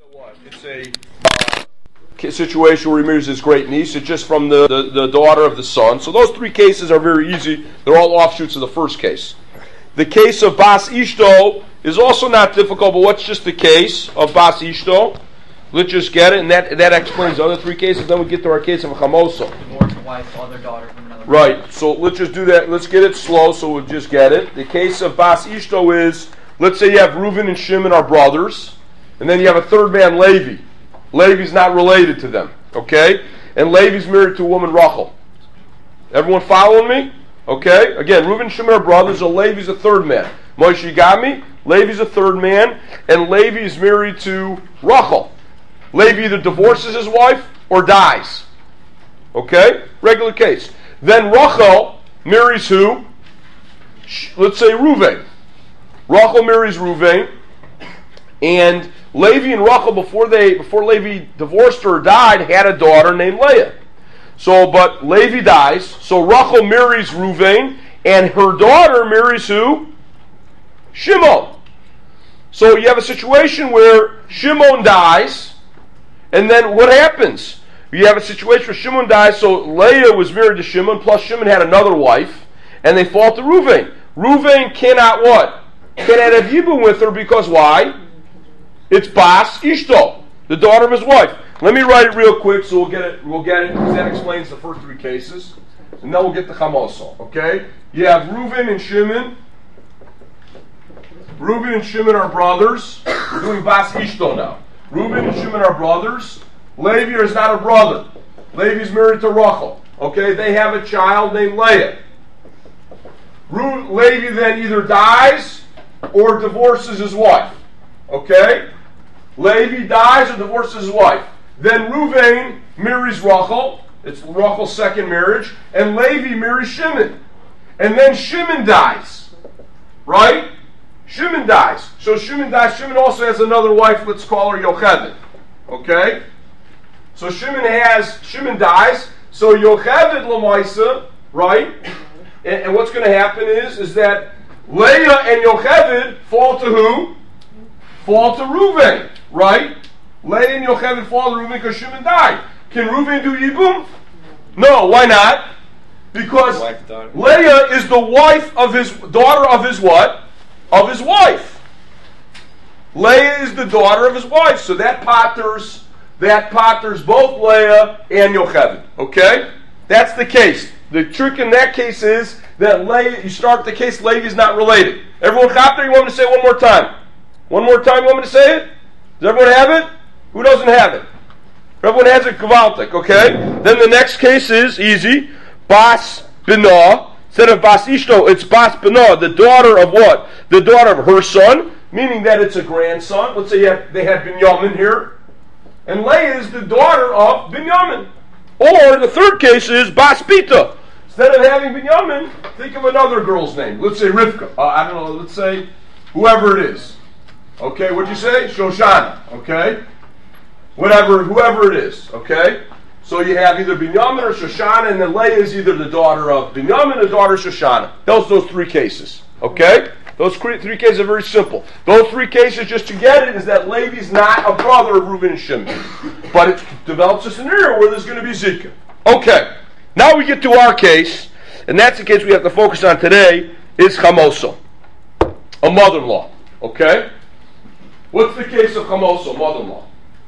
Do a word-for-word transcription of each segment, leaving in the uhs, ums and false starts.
what? It's a uh, situation where he marries his great niece. It's just from the, the, the daughter of the son. So those three cases are very easy. They're all offshoots of the first case. The case of Bas Ishto is also not difficult, but what's just the case of Bas Ishto? Let's just get it, and that that explains the other three cases. Then we get to our case of Chamoso. Divorced wife, other daughter from another. Right. So let's just do that. Let's get it slow, so we'll just get it. The case of Bas Ishto is, let's say you have Reuven and Shimon are brothers, and then you have a third man, Levi. Levi's not related to them, okay? And Levi's married to a woman, Rachel. Everyone following me? Okay? Again, Reuven and Shimon are brothers, so Levi's a third man. Moshe got me? Levi's a third man, and Levi is married to Rachel. Levi either divorces his wife or dies. Okay? Regular case. Then Rachel marries who? Let's say Reuven. Rachel marries Reuven, and Levi and Rachel, before they before Levi divorced her or died, had a daughter named Leah. So, but Levi dies, so Rachel marries Reuven, and her daughter marries who? Shimon. So you have a situation where Shimon dies, and then what happens? You have a situation where Shimon dies, so Leah was married to Shimon, plus Shimon had another wife, and they fall to Reuven. Reuven cannot what? Cannot have Yibum with her, because why? It's Bas Ishto, the daughter of his wife. Let me write it real quick so we'll get it, we'll get it, because that explains the first three cases. And then we'll get the Chamoso, okay? You have Reuven and Shimon. Reuven and Shimon are brothers. We're doing Bas Ishto now. Reuven and Shimon are brothers. Levi is not a brother. Levi is married to Rachel. Okay, they have a child named Leah. Ru- Levi then either dies or divorces his wife. Okay? Levi dies or divorces his wife. Then Reuven marries Rachel. It's Rachel's second marriage. And Levi marries Shimon. And then Shimon dies. Right? Shimon dies. So Shimon dies. Shimon also has another wife. Let's call her Yocheved. Okay? So Shimon has, Shimon dies. So Yocheved Lamaisa, right? And, and what's going to happen is, is that Leah and Yocheved fall to who? Fall to Reuven, right? Leah and Yocheved fall to Reuven because Shimon died. Can Reuven do Yibum? No, why not? Because Leah is the wife of his, daughter of his what? Of his wife. Leah is the daughter of his wife, so that potters, that potters both Leah and Yocheved, okay? That's the case. The trick in that case is that Leah, you start the case, Levi is not related. Everyone cop there? You want me to say it one more time? One more time, you want me to say it? Does everyone have it? Who doesn't have it? Everyone has it, Kavaltik, okay? Then the next case is easy. Bas Binah. Instead of Bas Ishto, it's Bas Binah, the daughter of what? The daughter of her son, meaning that it's a grandson. Let's say you have, they had Binyamin here. And Leah is the daughter of Binyamin. Or the third case is Bas Pita. Instead of having Binyamin, think of another girl's name. Let's say Rivka. Uh, I don't know, let's say whoever it is. Okay, what'd you say? Shoshana. Okay? Whatever, whoever it is. Okay? So you have either Binyamin or Shoshana, and then Leah is either the daughter of Binyamin or the daughter of Shoshana. Those those three cases. Okay? Those three cases are very simple. Those three cases, just to get it, is that Levi's not a brother of Reuven and Shimon. But it develops a scenario where there's going to be Zika. Okay. Now we get to our case, and that's the case we have to focus on today, is Chamoso, a mother-in-law. Okay? What's the case of Chamoso, mother-in-law?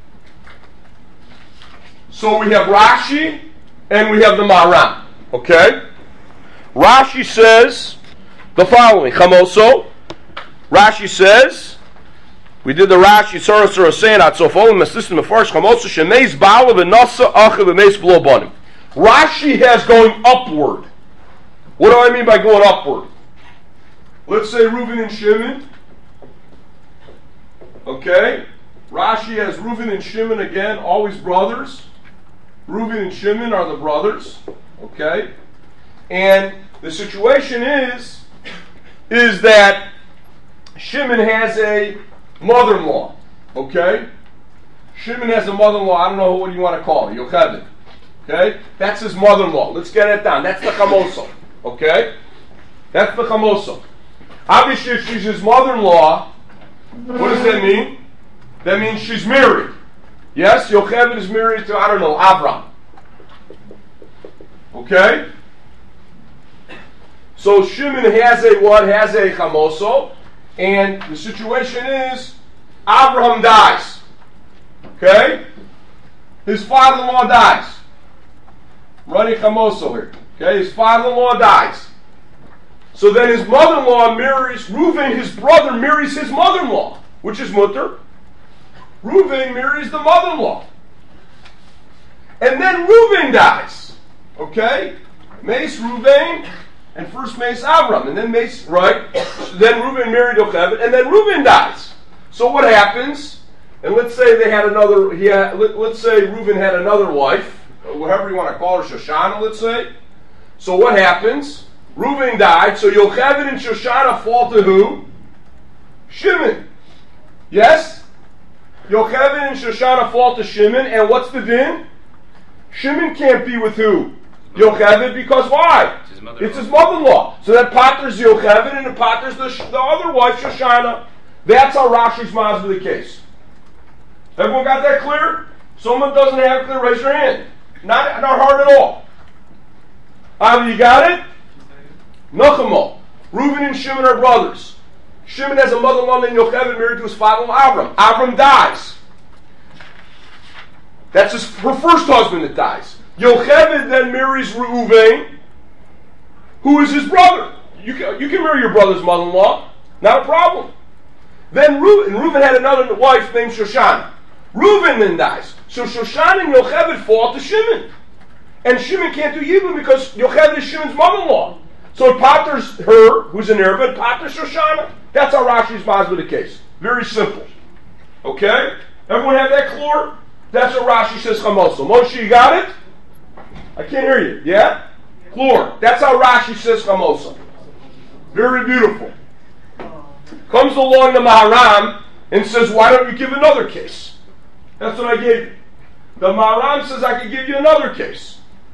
So we have Rashi, and we have the Maharan. Okay? Rashi says the following. Chamoso, Rashi says, we did the Rashi, Sora Sora saying, at Sofolim, Meslistim, Mefarsh, Chamoso, Shemeis, Baala, V'nasa, Achiv, V'meis, B'lo Banim. Rashi has going upward. What do I mean by going upward? Let's say Reuven and Shimon. Okay? Rashi has Reuven and Shimon again, always brothers. Reuven and Shimon are the brothers. Okay? And the situation is, is that Shimon has a mother-in-law. Okay? Shimon has a mother-in-law, I don't know what you want to call it, Yocheved. Okay? That's his mother-in-law. Let's get it down. That's the Chamoso. Okay? That's the Chamoso. Obviously, if she's his mother-in-law, what does that mean? That means she's married. Yes, Yocheved is married to, I don't know, Avram. Okay? So Shimon has a what? Has a chamoso. And the situation is, Abraham dies. Okay? His father-in-law dies. Running chamoso here. Okay? His father-in-law dies. So then his mother-in-law marries, Reuven, his brother, marries his mother-in-law, which is mutter. Reuven marries the mother-in-law. And then Reuven dies. Okay? Mace Reuven, and first Mace Avram, and then Mace, right? Then Reuven married Yocheved, and then Reuven dies. So what happens? And let's say they had another, he had, let, let's say Reuven had another wife, whatever you want to call her, Shoshana, let's say. So what happens? Reuven died, so Yocheved and Shoshana fall to who? Shimon. Yes? Yocheved and Shoshana fall to Shimon, and what's the din? Shimon can't be with who? Yocheved, because why? It's his mother-in-law. It's his mother-in-law. So that patters Yocheved, and it patters the, the other wife, Shoshana. That's how Rashi's masbid the case. Everyone got that clear? Someone doesn't have it clear, raise your hand. Not, not hard at all. Either you got it? Nachamo. Reuven and Shimon are brothers. Shimon has a mother-in-law named Yocheved married to his father-in-law Avram. Avram dies. That's his, her first husband that dies. Yocheved then marries Reuven, who is his brother. You can, you can marry your brother's mother-in-law. Not a problem. Then Reuven, Reuven had another wife named Shoshana. Reuven then dies. So Shoshana and Yocheved fall to Shimon. And Shimon can't do Yibum because Yocheved is Shimon's mother-in-law. So it patters her, who's an Arab, it patters Shoshana. That's how Rashi's masbid the case. Very simple. Okay? Everyone have that clear? That's what Rashi says chamoso. Moshe, you got it? I can't hear you. Yeah? Clear. That's how Rashi says chamoso. Very beautiful. Comes along the Maharam and says, why don't you give another case? That's what I gave you. The Maharam says I can give you another case.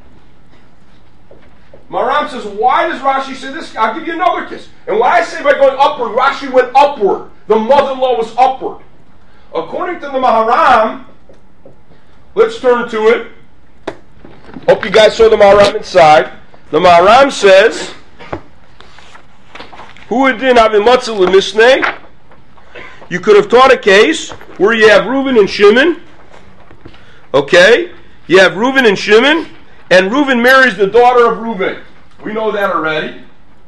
Maharam says, why does Rashi say this? I'll give you another case. And why I say by going upward, Rashi went upward. The mother-in-law was upward. According to the Maharam, let's turn to it. Hope you guys saw the Maharam inside. The Maharam says, Hu adin avimatzel l'misnei. You could have taught a case where you have Reuven and Shimon. Okay? You have Reuven and Shimon, and Reuven marries the daughter of Reuven. We know that already.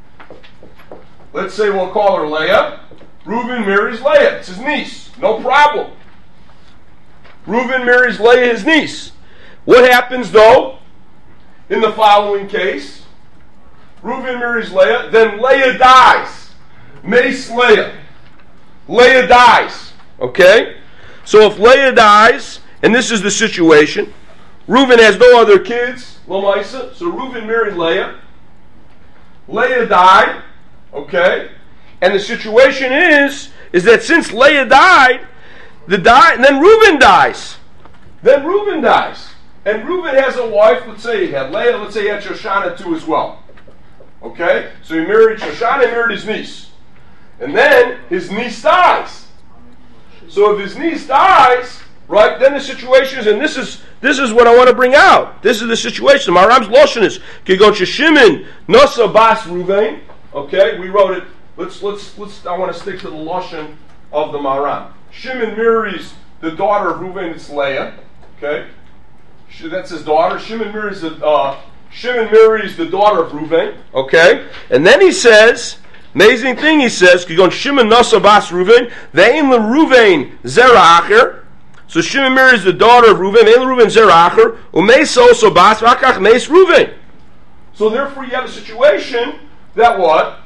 Let's say we'll call her Leah. Reuven marries Leah. It's his niece. No problem. Reuven marries Leah, his niece. What happens, though, in the following case? Reuven marries Leah, then Leah dies. Mace Leah. Leah dies. Okay? So if Leah dies, and this is the situation, Reuven has no other kids, Lamaisa, so Reuven married Leah. Leah died, okay? And the situation is, is that since Leah died, the die, and then Reuven dies. Then Reuven dies. And Reuven has a wife, let's say he had Leah, let's say he had Shoshana too as well. Okay? So he married Shoshana and married his niece. And then his niece dies. So if his niece dies, right, then the situation is, and this is this is what I want to bring out. This is the situation. Maharam's lashon is Kigon Shimon Nosa Bas Reuven. Okay, we wrote it. Let's let's let's. I want to stick to the lashon of the Maharam. Shimon marries the daughter of Reuven. It's Leah. Okay, that's his daughter. Shimon marries the uh, Shimon marries the daughter of Reuven. Okay, and then he says, amazing thing. He says Kigon Shimon Nosa Bas Reuven. Ve'im le Reuven zera acher. So Shimon marries the daughter of Reuven, Ve'im le Reuven zera acher. Umeis also bas v'akach meis Reuven. So therefore, you have a situation that what?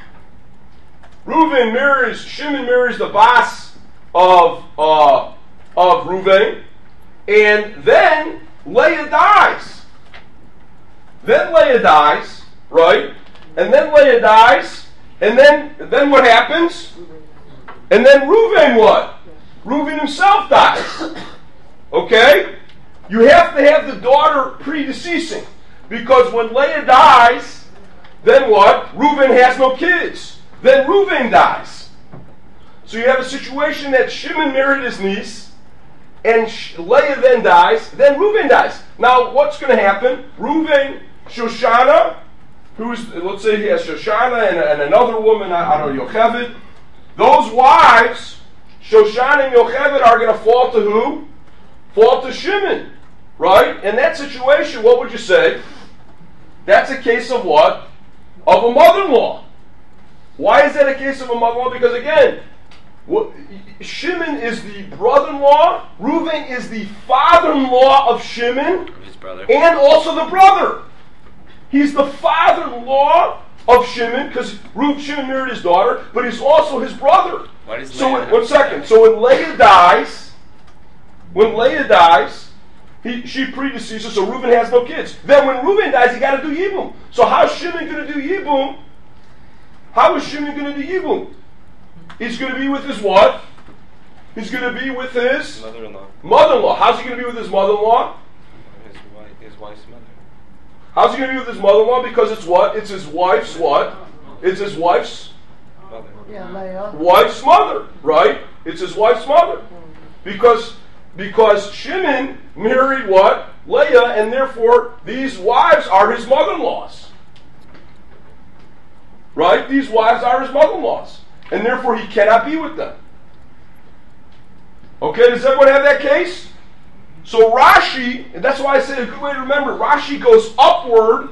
Reuven marries, Shimon marries the bas of uh, of Reuven, and then Leah dies. Then Leah dies, right? And then Leah dies, and then then what happens? And then Reuven what? Reuven himself dies. Okay? You have to have the daughter predeceasing, because when Leah dies, then what? Reuven has no kids. Then Reuven dies. So you have a situation that Shimon married his niece, and Leah then dies, then Reuven dies. Now, what's going to happen? Reuven, Shoshana, who's, let's say he has Shoshana and, and another woman, I, I don't know, Yocheved. Those wives, Shoshana and Yocheved, are going to fall to who? Fall to Shimon, right? In that situation, what would you say? That's a case of what? Of a mother-in-law. Why is that a case of a mother-in-law? Because again, what, Shimon is the brother-in-law, Reuven is the father-in-law of Shimon, his brother, and also the brother. He's the father-in-law of Shimon, because Shimon married his daughter, but he's also his brother. Why does so Leah when, one second. So when Leah dies, when Leah dies, he, she predeceases, so Reuven has no kids. Then when Reuven dies, he got to do Yibum. So how's Shimon going to do Yibum? How is Shimon going to do Yibum? He's going to be with his what? He's going to be with his mother-in-law. Mother-in-law. How's he going to be with his mother-in-law? His wife, his wife's mother. How's he going to be with his mother-in-law? Because it's what? It's his wife's what? It's his wife's Mother. Yeah, Leah. wife's mother, right? It's his wife's mother. Because because Shimon married what? Leah, and therefore these wives are his mother-in-laws. Right? These wives are his mother-in-laws. And therefore he cannot be with them. Okay, does everyone have that case? So Rashi, and that's why I say a good way to remember, Rashi goes upward.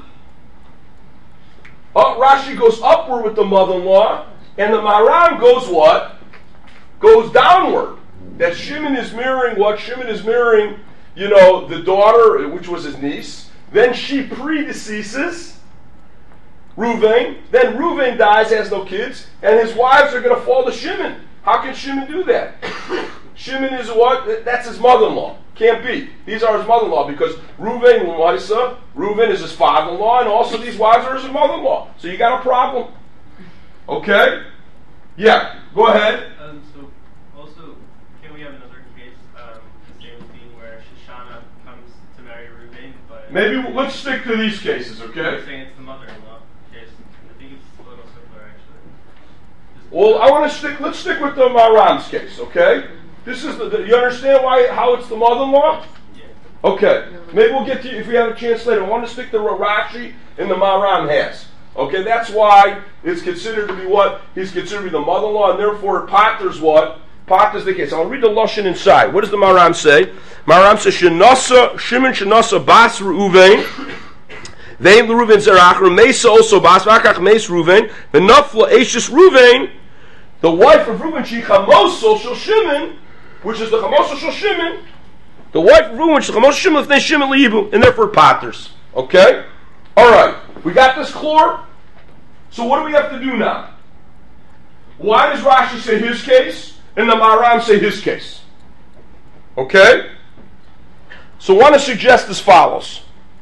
Uh, Rashi goes upward with the mother-in-law, and the Maram goes what? Goes downward. That Shimon is marrying what? Shimon is marrying, you know, the daughter, which was his niece. Then she predeceases Reuven. Then Reuven dies, has no kids, and his wives are going to fall to Shimon. How can Shimon do that? Shimon is what? That's his mother-in-law. Can't be. These are his mother-in-law because Reuven, Lisa, Reuven is his father-in-law, and also these wives are his mother-in-law. So you got a problem. Okay? Yeah, go ahead. Um, so, also, can we have another case, um, the same thing where Shoshana comes to marry Reuven, but... Maybe let's stick to these cases, okay? You're saying it's the mother-in-law case. I think it's a little simpler, actually. Just Well, I want to stick, let's stick with the Maram's case, okay? This is the, the you understand why, how it's the mother-in-law? Yeah. Okay, maybe we'll get to you if we have a chance later. I want to stick to what Rashi and the Maram has. Okay, that's why it's considered to be what? He's considered to be the mother-in-law, and therefore Potter's what? Potter's the case. I'll read the Lashon inside. What does the Maram say? Maram says, Shenasa, Shimon Shenasa Bas Reuven, Vein Reuven Zerachar, Mesa also Bas, Vakach Mes Reuven, Venafla Ashes Reuven, the wife of Reuven, she Chamosel Shel Shimon, which is the Chamosel Shel Shimon, the wife of Reuven, which is the Chamosel Shimon, Lefnei Shimon Liyibu, and therefore Potter's. Okay? Alright, we got this clear? So what do we have to do now? Why does Rashi say his case, and the Maram say his case? Okay? So I want to suggest as follows.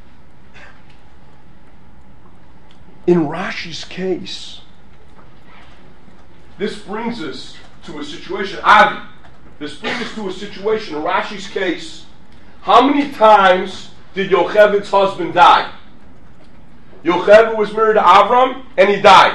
In Rashi's case, this brings us to a situation, Avi, this brings us to a situation, in Rashi's case, how many times did Yocheved's husband die? Yocheved was married to Avram, and he died.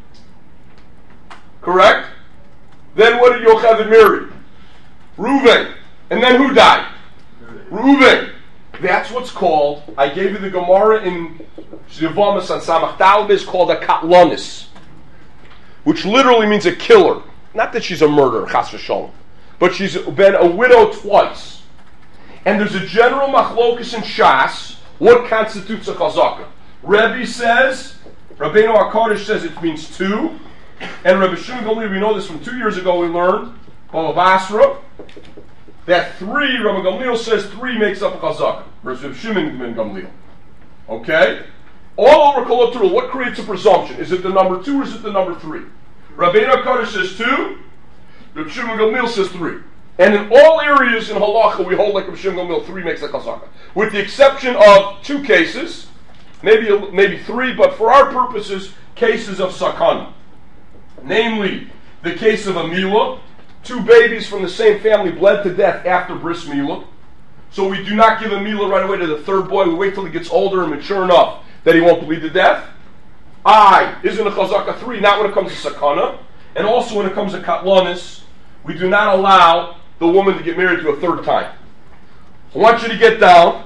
Correct? Then what did Yocheved marry? Reuven. And then who died? Reuven. That's what's called, I gave you the Gemara in Yevamos on Samach Daled, is called a katlonis, which literally means a killer. Not that she's a murderer, chas v'sholom, but she's been a widow twice. And there's a general machlokus in Shas, what constitutes a chazaka? Rebbe says, Rabbeinu HaKodesh says it means two, and Rebbe Shimon Gamliel, we know this from two years ago, we learned, Baba Basra, that three, Rebbe Gamliel says three makes up a chazaka, versus Rebbe Shimon ben Gamliel. Okay? All over Kol HaTorah, what creates a presumption? Is it the number two or is it the number three? Rabbeinu HaKodesh says two, Rebbe Shimon Gamliel says three. And in all areas in halacha, we hold like Rebbe Shimon Gamliel, three makes a chazaka. With the exception of two cases, maybe maybe three, but for our purposes, cases of sakana. Namely, the case of a milah, two babies from the same family bled to death after bris milah. So we do not give a milah right away to the third boy. We wait till he gets older and mature enough that he won't bleed to death. I isn't a chazaka three, not when it comes to sakana, and also when it comes to katlanis, we do not allow the woman to get married to a third time. I want you to get down.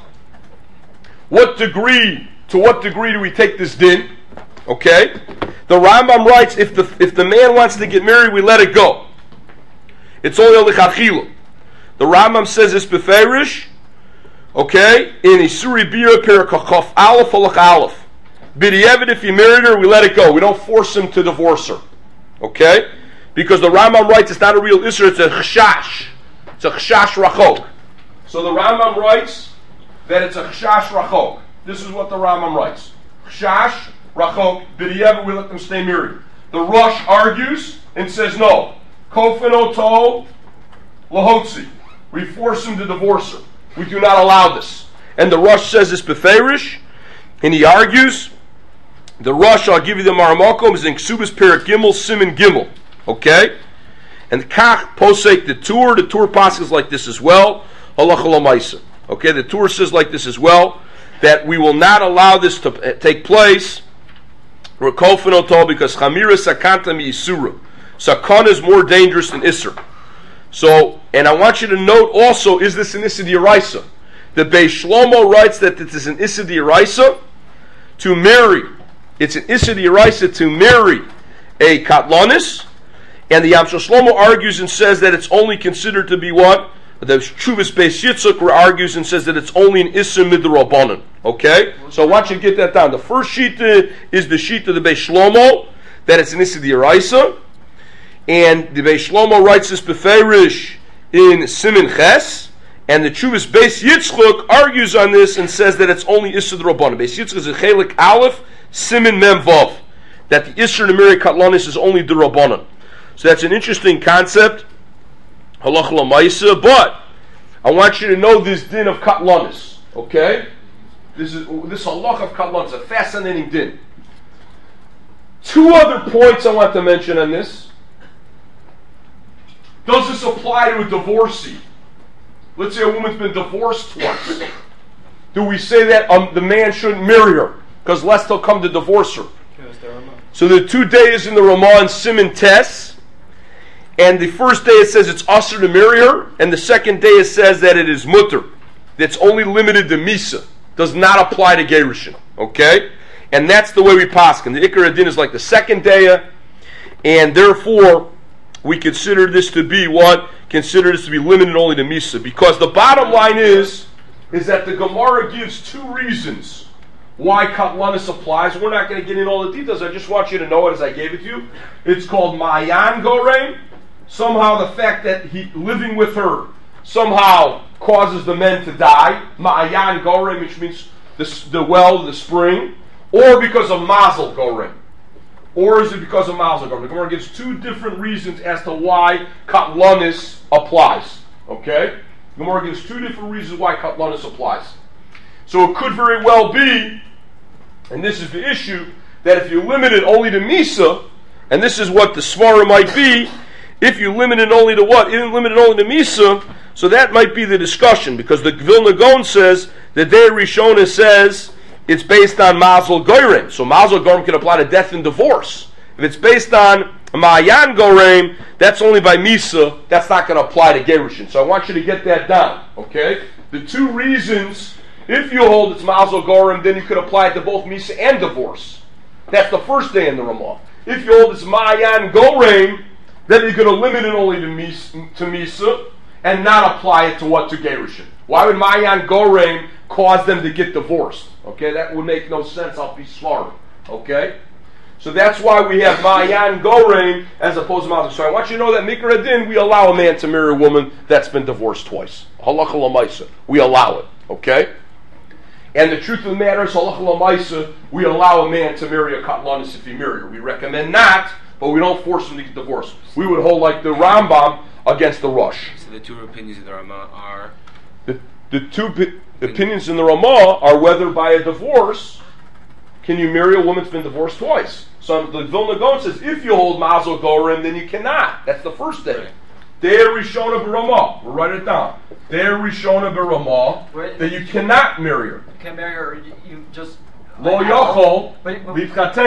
What degree, to what degree do we take this din? Okay? The Rambam writes, if the if the man wants to get married, we let it go. It's only lichatchila. The Rambam says it's beferish, okay, in Isuri Bira Perakachov Aleph Alach Aleph. B'diavad, if he married her, we let it go. We don't force him to divorce her. Okay? Because the Rambam writes it's not a real Isser, it's a chshash. It's a chshash rachok. So the Rambam writes that it's a chshash rachok. This is what the Rambam writes. Chshash rachok, b'diavad, we let them stay married. The Rosh argues and says no. Kofin oto lahotzi. We force him to divorce her. We do not allow this. And the Rosh says it's beferish, and he argues. The Rosh, I'll give you the Maramakom, is in Ksubas Perak Gimel, Siman Gimel. Okay? And the Kach posek the Tur, the Tur passes like this as well. Halacha l'maisa. Okay, the Tur says like this as well, that we will not allow this to take place. Rekofin oto, because Chamira Sakanta mi Isura. Sakana is more dangerous than Isser. So, and I want you to note also, is this an Issa d'Oraisa? The Beis Shlomo writes that it is an Issa d'Oraisa to marry. It's an Issa d'Oraisa to marry a Katlanis, and the Yamshel Shlomo argues and says that it's only considered to be what? The Chuvas Beis Yitzchak argues and says that it's only an Issa midrabanan. Okay? So I want you to get that down. The first shita is the shita of the Beis Shlomo, that it's an Issa d'Oraisa. And the Beis Shlomo writes this beferish in Siman Ches, and the Chuvas Beis Yitzchak argues on this and says that it's only Issa d'Rabbanan. Beis Yitzchak is a Chelik Aleph, Siman Mem Vav, that the Isser to marry Katlanis is only d'Rabbanan. So that's an interesting concept, Halacha l'maisa. But I want you to know this din of Katlanis. Okay, this is this Halacha of Katlanis, a fascinating din. Two other points I want to mention on this. Does this apply to a divorcee? Let's say a woman's been divorced twice. Do we say that um, the man shouldn't marry her because lest he'll come to divorce her? So the two days in the Ramah and Siman Tes, and the first day it says it's usher to marry her, and the second day it says that it is mutter. That's only limited to Misa. Does not apply to Gerushin. Okay? And that's the way we paskin. The Ikar Adin is like the second day, and therefore we consider this to be what? Consider this to be limited only to Misa. Because the bottom line is, is that the Gemara gives two reasons why Katlanis applies. We're not going to get into all the details. I just want you to know it as I gave it to you. It's called Ma'ayan Gorem. Somehow the fact that he living with her somehow causes the men to die. Ma'ayan Gorem, which means the, the well, the spring. Or because of Mazel Gorem. Or is it because of Mazel Gorem? The Gemara gives two different reasons as to why Katlanis applies. Okay? The Gemara gives two different reasons why Katlanis applies. So it could very well be, and this is the issue, that if you limit it only to Misa, and this is what the Svara might be, if you limit it only to what? You limit it only to Misa, so that might be the discussion, because the Vilna Gaon says, the Dei Rishona says, it's based on Mazel Goyrem. So Mazel Goyrem can apply to death and divorce. If it's based on Ma'ayan Goyrem, that's only by Misa, that's not going to apply to Gerushin. So I want you to get that down, okay? The two reasons, if you hold it's Mazel Goyrem, then you could apply it to both Misa and divorce. That's the first day in the Ramah. If you hold it's Ma'ayan Goyrem, then you're going to limit it only to Misa, to Misa and not apply it to what? To Gerushin. Why would Ma'ayan Goyrem cause them to get divorced? Okay, that would make no sense. I'll be smart. Okay? So that's why we have Ma'ayan Goyrem as opposed to Mazel. So I want you to know that Mikra Adin, we allow a man to marry a woman that's been divorced twice. Halacha l'maisa. We allow it. Okay? And the truth of the matter is, halacha l'maisa, we allow a man to marry a Katlanis if he married her. We recommend not, but we don't force him to get divorced. We would hold like the Rambam against the Rosh. So the two opinions of the Ramah are? The, the two pi- opinions in the Ramah are whether by a divorce can you marry a woman that's been divorced twice. So the Vilna Gaon says if you hold Mazel Goyrem, then you cannot. That's the first day. Deir Rishona B'Ramah. We'll write it down. Deir Rishona B'Ramah, that you cannot marry her. You can't marry her. You, you just Lo Yochol but- but- Litchatein.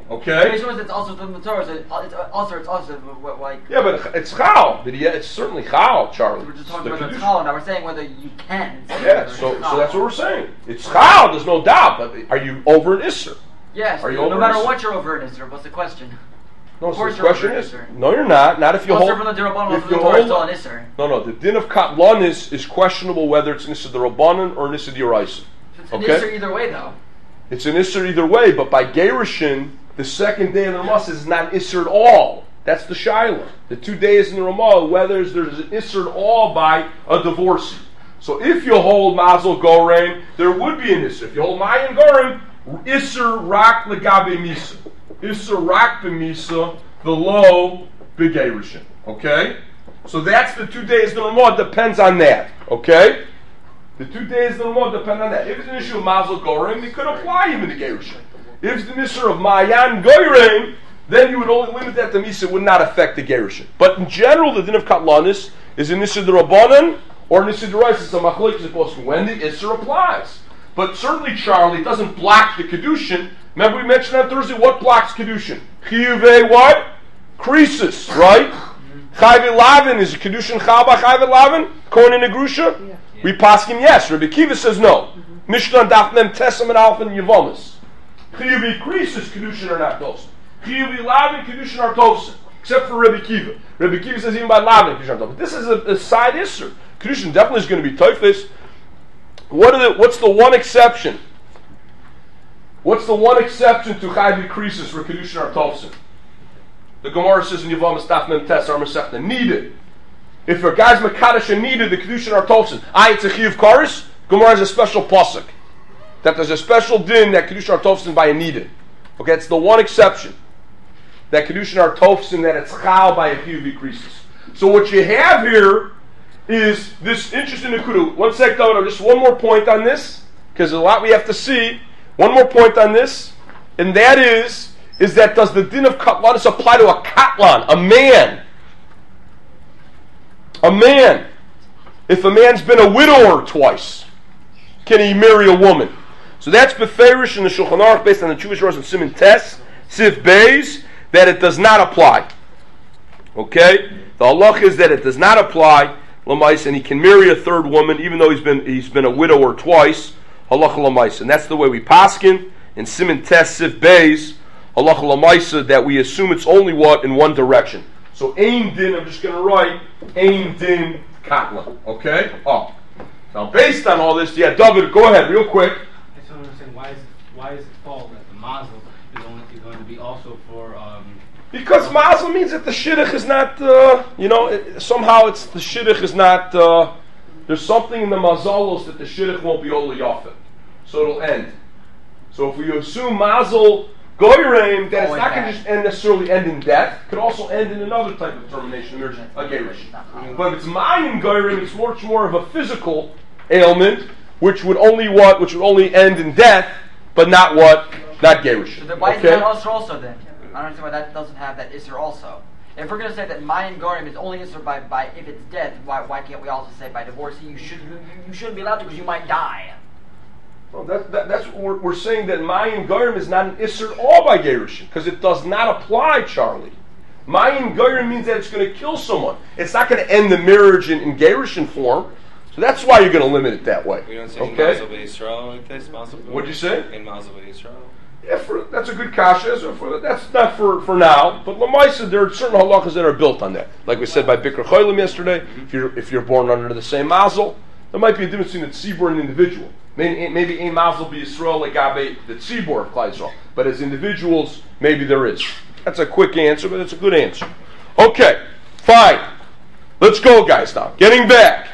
Okay? As soon as it's also from the Torah, so it's also, it's also, like... Yeah, but it's chal. But yeah, it's certainly chal, Charlie. We're just talking The about the kedusha. chal, now we're saying whether you can. Yeah, so, so that's what we're saying. It's chal, there's no doubt. But are you over an isser? Yes, Are you no over matter Isser? what you're over an Isser. What's the question? No, Of so course the you're question over an is, Isser. no, you're not. Not if you Also hold. from the Rabbanon, if from you the Torah, it's hold still an Isser. no, no, the din of katlanis is questionable whether it's an Issa the Rabbanon or an Issa the Yoraisa. It's an Okay? Isser either way, though. It's an Isser either way, but by Gerushin, the second day of the Ramah is not an Isser at all. That's the Shaila. The two days in the Ramah, whether there's an Isser at all by a divorcee. So if you hold Mazel Gorein, there would be an Isser. If you hold Mayan Gorein, Isser Rak Legabe Misa. Isser Rak B'Misa, the low B'Gerushin. Okay? So that's the two days in the Ramah, depends on that. Okay? The two days in the Ramah depend on that. If it's an issue of Mazel Gorein, it could apply even to Gerushin. If it's an issue of Mayan Gorein, then you would only limit that to Misa, it would not affect the Gerushin. But in general, the din of Katlanis is an issue of the Rabbanan or an issue of the Reis. It's a machlokes supposed to when the Isser applies. But certainly, Charlie, it doesn't block the Kedushin. Remember we mentioned on Thursday, what blocks Kedushin? Chiyuve what? Krisis, right? Chayve Lavin, is Kedushin Chal by Chayve Lavin? Kohen and Negrusha? Yeah. We pass him yes. Rabbi Kiva says no. Mishnah and Daf Mem Tesam and Alpha and Yevomis. Chiyuve Krisis, Kedushin are not Tosin. Chiyuve Lavin, Kedushin are Tosin. Except for Rabbi Kiva. Rabbi Kiva says even by Lavin, Kedushin are Tosin. But this is a, a side Isser. Kedushin definitely is going to be Toifis. What are the, what's the one exception? What's the one exception to Chayv Krisis for Kedushin or Tovsin? The Gemara says in Yevam Staf Mem Tes Ar Masechta needed. If a guy's Makadosh and needed the Kedushin or Tovsin, I it's a Chiyuv Karis. Gemara has a special pasuk that there's a special din that Kedushin or Tovsin by a needed. Okay, it's the one exception that Kedushin or Tovsin that it's Chal by a Chiyuv Krisis. So what you have here is this interesting Nekudu. One sec, though, just one more point on this, because there's a lot we have to see. One more point on this, and that is, is that does the din of Katlanis apply to a Katlan, a man? A man. If a man's been a widower twice, can he marry a woman? So that's Beferish in the Shulchan Aruch, based on the Jewish Rosh and Simon Tes, Sif Beis, that it does not apply. Okay? The halach is that it does not apply. Lamais, and he can marry a third woman even though he's been he's been a widower twice. Halacha Lamais, and that's the way we paskin in Simon Tes Sif Beis. Halacha Lamais, that we assume it's only what in one direction. So Ein Din, I'm just going to write Ein Din Katla. Okay. Oh, now based on all this, yeah, David, go ahead real quick. I just don't understand why is it, why is it called that the mazel is only is going to be also for. Um, Because mazel means that the shidduch is not, uh, you know, it, somehow it's the shidduch is not. Uh, there's something in the mazalos that the shidduch won't be ola yafet, so it'll end. So if we assume mazel goyreim, then it's not going to just end necessarily end in death. It could also end in another type of termination, or a gerish. But if it's mayin goyreim, it's much more of a physical ailment, which would only what, which would only end in death, but not what, not gerish. So then why Okay? is that also also then? I don't understand why that doesn't have that Isser also. If we're going to say that Mayan Gorim is only Isser by, by if it's death, why why can't we also say by divorce you should you, you shouldn't be allowed to because you might die? Well, that, that, that's what we're, we're saying, that Mayin Goyim is not an Isser at all by Gerushin, because it does not apply, Charlie. Mayin Goyim means that it's going to kill someone. It's not going to end the marriage in, in Gerushin form, so that's why you're going to limit it that way. We don't say Okay? Mazel B'Yisrael like this. Mazel B'Yisrael. What'd you say? In Mazel B'Yisrael. Yeah, for, that's a good kasha. So for, that's not for, for now, but Lamaisa, there are certain halachas that are built on that. Like we said by Bikr Cholim yesterday, if you're if you're born under the same mazel, there might be a difference between a tzibur and an individual. Maybe, maybe a mazel be Yisrael like Abe, the tzibur of Klal Yisrael. But as individuals, maybe there is. That's a quick answer, but it's a good answer. Okay, fine. Let's go, guys, now. Getting back.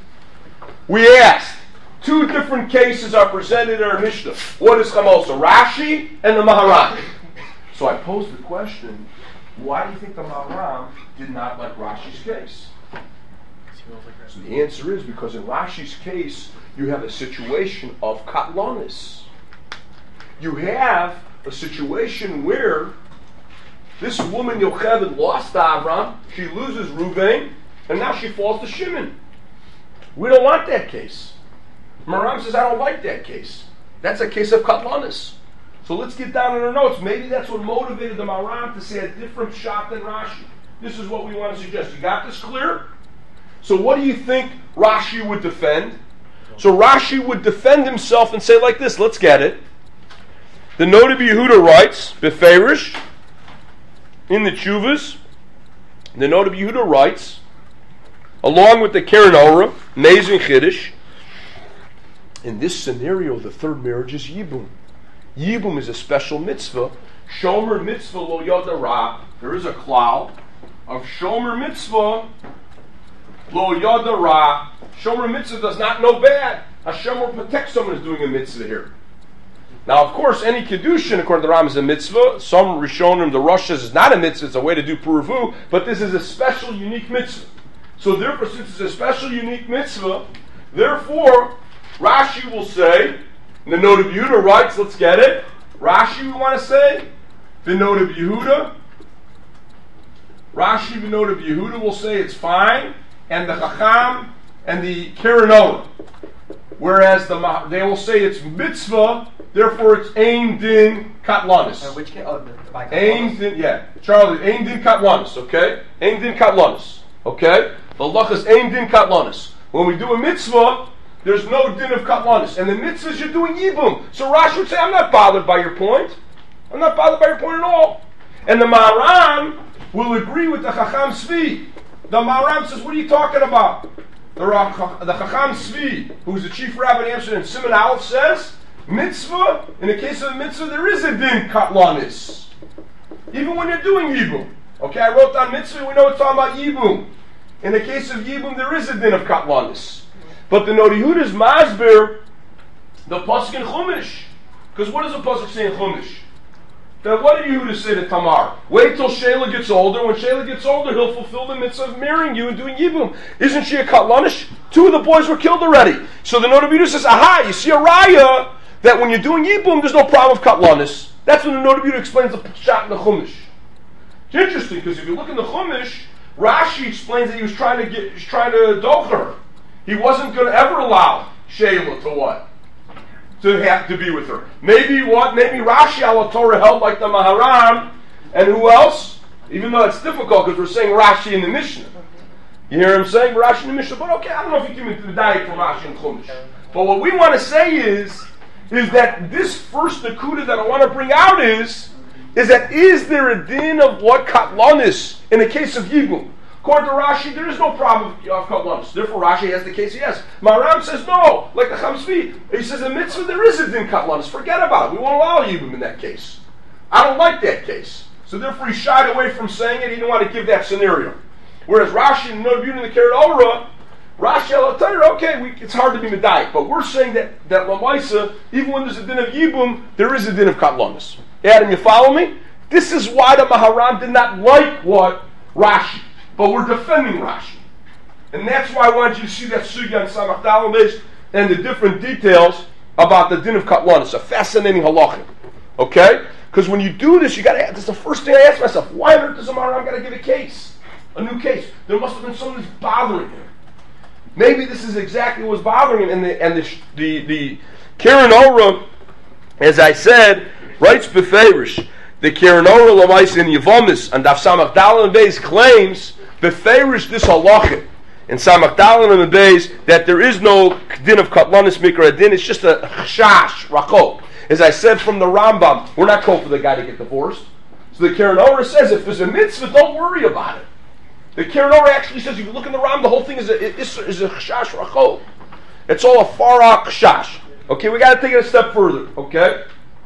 We asked, two different cases are presented in our Mishnah. What is Chamosa? Rashi and the Maharam. So I posed the question, why do you think the Maharam did not like Rashi's case? So the answer is because in Rashi's case, you have a situation of katlonis. You have a situation where this woman Yocheved lost to Avram, she loses Reuven, and now she falls to Shimon. We don't want that case. Maram says, I don't like that case. That's a case of katlonis. So let's get down in our notes. Maybe that's what motivated the Maharam to say a different shot than Rashi. This is what we want to suggest. You got this clear? So what do you think Rashi would defend? So Rashi would defend himself and say like this. Let's get it. The Noda Yehuda writes, Beferish, in the Chuvas, the Noda Yehuda writes, along with the Keren Orah, Mezin Chiddush, in this scenario, the third marriage is Yibum. Yibum is a special mitzvah. Shomer mitzvah lo yada ra. There is a klal of Shomer mitzvah lo yada ra. Shomer mitzvah does not know bad. A Shomer protects someone who's doing a mitzvah here. Now, of course, any Kedushin, according to the Ram, is a mitzvah. Some Rishonim, the Roshas, is not a mitzvah. It's a way to do Puruvu. But this is a special, unique mitzvah. So therefore, since it's a special, unique mitzvah, therefore, Rashi will say, the Noda Yehuda writes, let's get it. Rashi, we want to say, the Noda Yehuda. Rashi, the Noda Yehuda will say it's fine, and the Chacham and the Keren Orah. Whereas the they will say it's mitzvah, therefore it's Ein Din Katlanis. Uh, which case? Oh, the, the Ein Din, yeah. Charlie, Ein Din Katlanis, okay? Ein Din Katlanis, okay? The lach is Ein Din Katlanis. When we do a mitzvah, there's no din of katlanis. And the mitzvahs you're doing yibum. So Rashi would say, I'm not bothered by your point. I'm not bothered by your point at all. And the Maharam will agree with the Chacham Svi. The Maharam says, what are you talking about? The, the Chacham Svi, who's the chief rabbi in Amsterdam, Simon Aleph says, mitzvah, in the case of a mitzvah, there is a din katlanis. Even when you're doing yibum. Okay, I wrote down mitzvah, we know it's talking about yibum. In the case of yibum, there is a din of katlanis. But the Noda Yehuda is masber the pasuk in Chumash. Because what does the pasuk say in Chumash? That what did Yehuda say to Tamar? Wait till Sheila gets older. When Sheila gets older, he'll fulfill the mitzvah of marrying you and doing yibum. Isn't she a katlanish? Two of the boys were killed already. So the Noda Yehuda says, aha, you see a raya that when you're doing yibum, there's no problem of katlanis. That's when the Noda Yehuda explains the shot in the Chumash. It's interesting because if you look in the Chumash, Rashi explains that he was trying to get, he was trying to docher her. He wasn't going to ever allow Sheila to what? To have to be with her. Maybe what? Maybe Rashi al Torah held like the Maharam, and who else? Even though it's difficult because we're saying Rashi in the Mishnah. You hear him saying Rashi in the Mishnah? But okay, I don't know if you can the diet from Rashi and Chumash. But what we want to say is, is that this first nakuda that I want to bring out is, is that is there a din of what katlanis in the case of yibum? According to Rashi, there is no problem of katlanis. Therefore, Rashi has the case he has. Maharam says no, like the Chamsvi. He says in mitzvah there is a din katlanis. Forget about it. We won't allow yibum in that case. I don't like that case. So therefore, he shied away from saying it. He didn't want to give that scenario. Whereas Rashi and Noda Yehuda in the Keren Orah, Rashi al Torah, okay, we, it's hard to be medayik, but we're saying that that lamaisa, even when there's a din of yibum, there is a din of katlanis. Adam, you follow me? This is why the Maharam did not like what Rashi. But we're defending Rashi. And that's why I wanted you to see that sugya and Samach Daled Beis and the different details about the din of katlanis. A fascinating halacha. Okay? Because when you do this, you got to. That's the first thing I ask myself. Why on earth does the Maharam got to give a case, a new case? There must have been something that's bothering him. Maybe this is exactly what was bothering him. And the and the the, the Keren Orah, as I said, writes beferish. The Keren Orah Lamais in Yevomis and Daf Samach Daled Beis claims beferish this halacha in Samach Daled Beis that there is no din of katlanis mikra din. It's just a chash rachok. As I said from the Rambam, we're not called for the guy to get divorced. So the Keren Orah says if there's a mitzvah, don't worry about it. The Keren Orah actually says if you look in the Rambam, the whole thing is a is, is a chash rachok. It's all a farak chash. Okay, we got to take it a step further. Okay.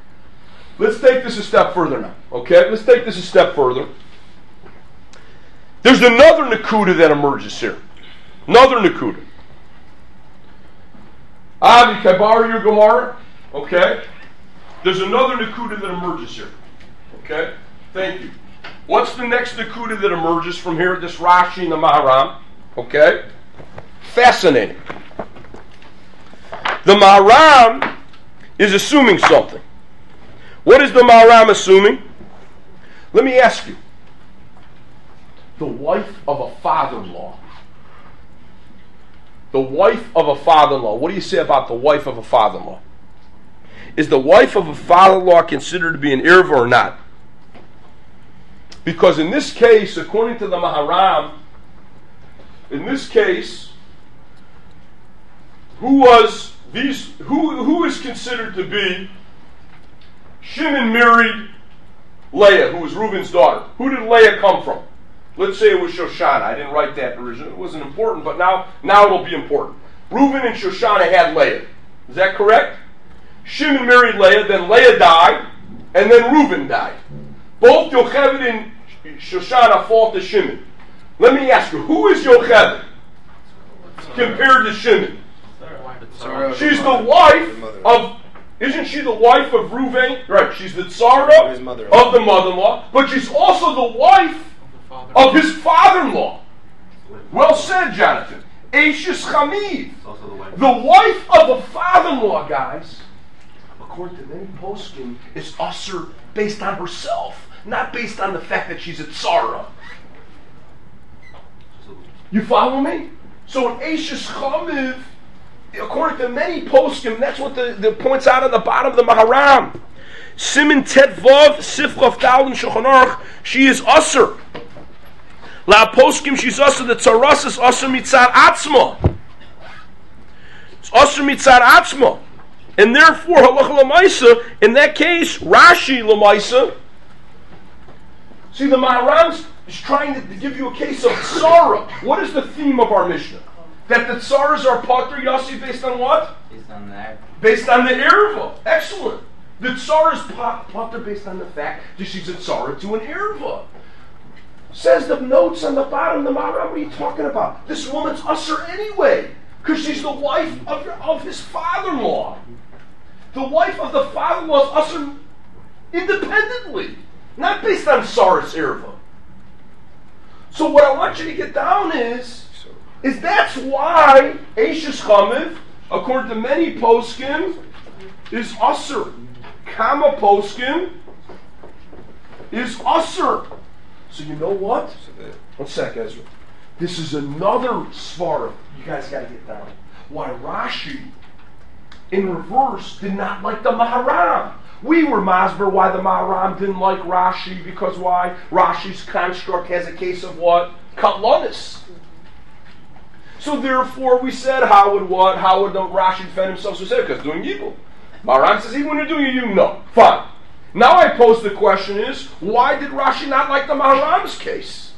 Let's take this a step further now. Okay? Let's take this a step further. There's another nakuda that emerges here. Another nakuda. Avi Kabar your Gemara. Okay? There's another nakuda that emerges here. Okay? Thank you. What's the next nakuda that emerges from here, this Rashi and the Maharam? Okay? Fascinating. The Maharam is assuming something. What is the Maharam assuming? Let me ask you. The wife of a father-in-law. The wife of a father-in-law. What do you say about the wife of a father-in-law? is the wife of a father-in-law considered to be an irva or not? Because in this case, according to the Maharam, in this case, who was these? Who who is considered to be? Shimon married Leah, who was Reuben's daughter. Who did Leah come from? Let's say it was Shoshana. I didn't write that originally. It wasn't important, but now now it'll be important. Reuben and Shoshana had Leah. Is that correct? Shimon married Leah, then Leah died, and then Reuben died. Both Yocheved and Shoshana fall to Shimon. Let me ask you, who is Yocheved compared to Shimon? She's the wife of, isn't she the wife of Reuven? Right, she's the tzara of the mother-in-law, but she's also the wife of his father-in-law. Well said, Jonathan. Eishes Chamiv. The wife of a father-in-law, guys, according to many poskim, is usher based on herself, not based on the fact that she's a tzara. You follow me? So an Eishes Chamiv, according to many poskim, that's what the, the points out on the bottom of the Maharam. Simin Tetvav Sifchav Dal and Shulchan Aruch, she is usher. La poskim she's usher. The tzaras is usher mitzad atzma. It's usher mitzad atzma, and therefore halacha lemaisa. In that case, Rashi lemaisa. See, the Maharam is trying to, to give you a case of tzara. What is the theme of our Mishnah? That the tzaras are pater yasi based on what? Based on that. Based on the erva. Excellent. The tzara is pater based on the fact that she's a tzara to an erva. Says the notes on the bottom of the Maharam, what are you talking about? This woman's usher anyway, because she's the wife of, of his father-in-law. The wife of the father-in-law is usher independently, not based on Saras erva. So what I want you to get down is, is that's why Eishes Chamiv, according to many poskim, is usher. Kama poskim is usher. So you know what? One sec, Ezra. This is another svara. You guys got to get down. Why Rashi, in reverse, did not like the Maharam. We were masber why the Maharam didn't like Rashi, because why? Rashi's construct has a case of what? Katlonis. So therefore we said, how would what? How would Rashi defend himself? So we said, because doing evil. Maharam says, even when you're doing evil, no. Fine. Now I pose the question is, why did Rashi not like the Maharam's case?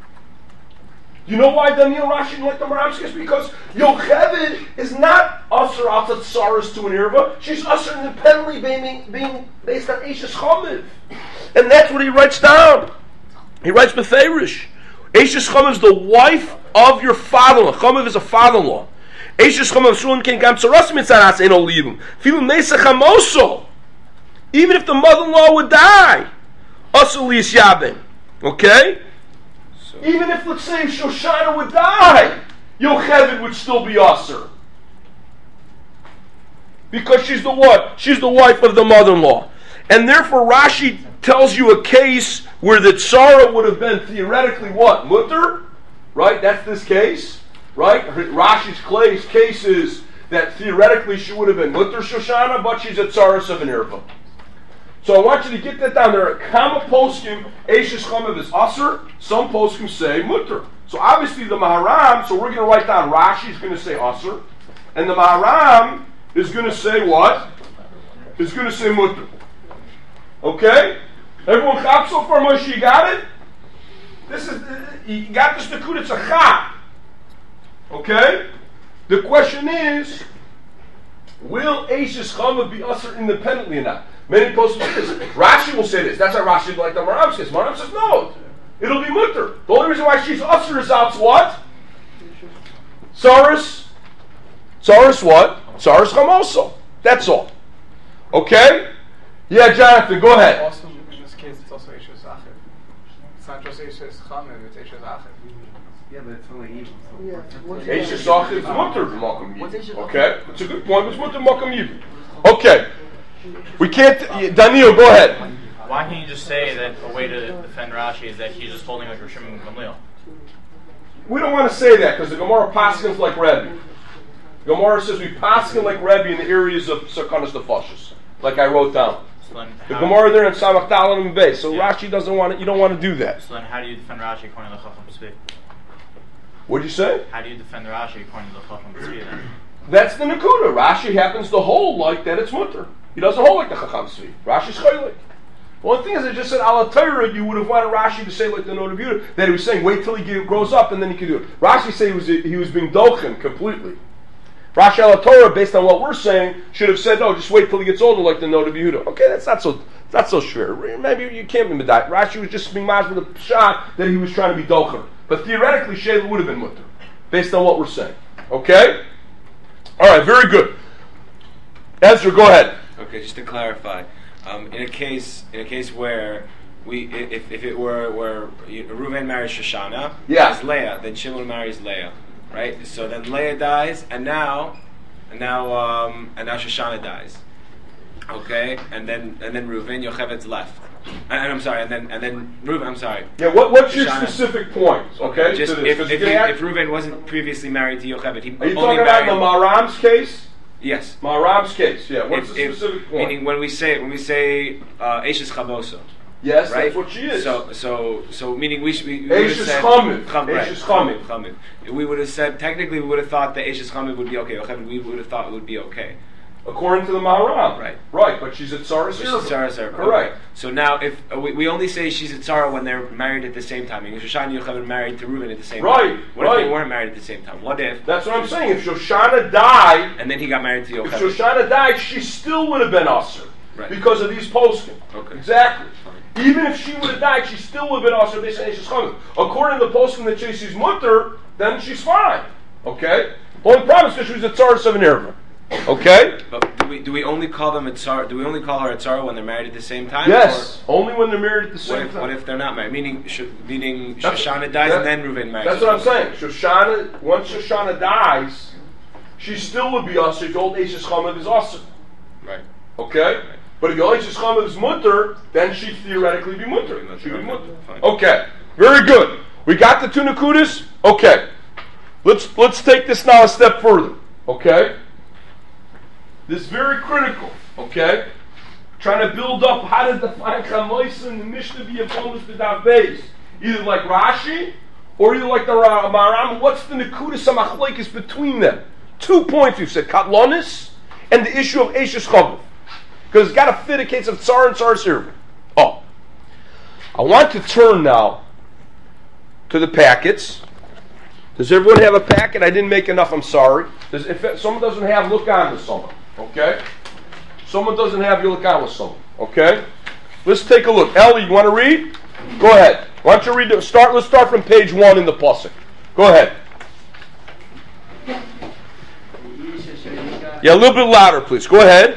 You know why Daniel Rashi didn't like the Maharam's case? Because Yocheved is not usher out of tzaras to an irva. She's usher independently being, being based on Eishes Chamiv. And that's what he writes down. He writes Beferish. Eishes Chamiv is the wife of your father-in-law. Chamiv is a father-in-law. Eishes Chamiv Shulun Ken Gam Tzaras Mitzaras Ein Olivim. Filu Nesach Hamoso. Even if the mother-in-law would die, Asur Lias Yabim. Okay? So, even if, let's say, Shoshana would die, Yocheved would still be Asur. Because she's the what? She's the wife of the mother-in-law. And therefore Rashi tells you a case where the tzara would have been theoretically what? Mutter? Right? That's this case. Right? Rashi's case, case is that theoretically she would have been Mutter Shoshana, but she's a tzaras of an irva. So I want you to get that down there. Kama poskim, Eishes Chamiv is Asur. Some poskim say Mutter. So obviously the Maharam, so we're going to write down Rashi is going to say Asur. And the Maharam is going to say what? Is going to say Mutter. Okay? Everyone chap so far, Moshe, you got it? This is, you got this Nakud, it's a chap. Okay? The question is, will Eishes Chamiv be Asur independently or not? Many poskim say this. Rashi will say this. That's why Rashi like the Maharam says. Maharam says no. It'll be mutter. The only reason why she's usher is out what? Tzaras. Tzaras what? Tzaras chamoso. That's all. Okay? Yeah, Jonathan, go ahead. Also, in this case, it's also Eishes Achiv. It's not just Eishes Chamiv, it's Eishes Achiv. Yeah, but it's only evil. So Eishes Achiv is mutter b'makam yibum. Okay? That's a good point. It's mutter b'makam yibum. Okay. We can't. Daniel, go ahead. Why can't you just say that a way to defend Rashi is that he's just holding like Rosh Hashanah Gamliel? We don't want to say that because the Gemara paskins like Rebbe. Gemara says we paskin like Rebbe in the areas of Sarkanas Nefashos. like I wrote down. So then The how- Gemara there in Samach Dalet and Beis. So Yeah. Rashi doesn't want it. You don't want to do that. So then how do you defend Rashi according to the Chacham Tzvi? What did you say? How do you defend Rashi according to the Chacham Tzvi then? That's the Nakuda. Rashi happens to hold like that it's mutter. He doesn't hold like the Chacham Tzvi. Rashi's chaylik. Well, the thing is, I just said ala Torah. You would have wanted Rashi to say like the Noda B'Yehuda, that he was saying wait till he get, grows up and then he can do it. Rashi said he was he was being dochen completely. Rashi ala Torah, based on what we're saying, should have said no, just wait till he gets older like the Noda B'Yehuda. Okay, that's not so that's not so sure. Maybe you can't be medayik. Rashi was just being mad with a shot that he was trying to be dochen. But theoretically, Shayla would have been mutter, based on what we're saying. Okay? All right, very good. Ezra, go ahead. Okay, just to clarify, um, in a case in a case where we if, if it were where Reuven marries Shoshana, Yeah. as Leah, then Shimon marries Leah, right? So then Leah dies, and now and now um, and now Shoshana dies. Okay, and then and then Reuven Yochevet's left. And, and I'm sorry, and then and then Reuven. I'm sorry. Yeah, what, what's your Shoshana. specific point? Okay, Just to this? if, 'Cause if, you he, can if Reuven wasn't previously married to Yocheved, he Are you only talking about married. the Maram's case? Yes. Maram's case, yeah. What's If- the if- specific point? Meaning when we say when we say uh, Eishes Chaboso, yes, right? that's what she is. So so so meaning we should we, we would have Eishes said Chamid. Cham- right, Eishes Chamid. Chamid. We would have said technically we would have thought that Eishes Chamid would be okay. Yocheved, we would have thought it would be okay. According to the Maharam. Right. Right, but she's at Tsaras Which is Sarah Sarah. Correct. Okay. So now, if uh, we, we only say she's a Tzara when they're married at the same time, meaning Shoshana and Yocheved married to Reuben at the same Right, time. What right. if they weren't married at the same time? What if? That's what I'm saying. If Shoshana died, And then he got married to if Yocheved. Shoshana died, she still would have been usher. Right. Because of these poskim. Okay. Exactly. Even if she would have died, she still would have been usher based on Eishes Chamid. According to the poskim that she's mutter, then she's fine. Okay? Only problem is because she was at Tsaras of an Erva. Okay? But do we do we only call them a Tzara? Do we only call her a Tzara when they're married at the same time? Yes. Only when they're married at the Or same what if, time. what if they're not married? Meaning, sh- meaning That's- Shoshana dies that- and then Reuven marries. That's what I'm saying. Shoshana, once Shoshana dies, she still would be usher. The old Eishes Chamid is usher. Right. Okay? But if the Eishes Chamid is mutter, then she'd theoretically be mutter. Okay, She'd be okay, mutter. fine. Okay. Very good. We got the two Nakudas? Okay. Let's let's take this now a step further. Okay? This is very critical. Okay? Trying to build up how to define Chamois and the Mishnah be upon this B'dav Beis. Either like Rashi or either like the Ra- Maram. What's the Nakuda Samachlekes between them? Two points we've said. Katlonis and the issue of Eishes Chavav. Because it's got to fit a case of Tsar and Tsar Sirva. Oh. I want to turn now to the packets. Does everyone have a packet? I didn't make enough, I'm sorry. Does, if someone doesn't have, look on to someone. Okay? Someone doesn't have, you look on with someone. Okay? Let's take a look. Ellie, you want to read? Go ahead. Why don't you read? The, start. Let's start from page one in the pasuk. Go ahead. Yeah, a little bit louder, please. Go ahead.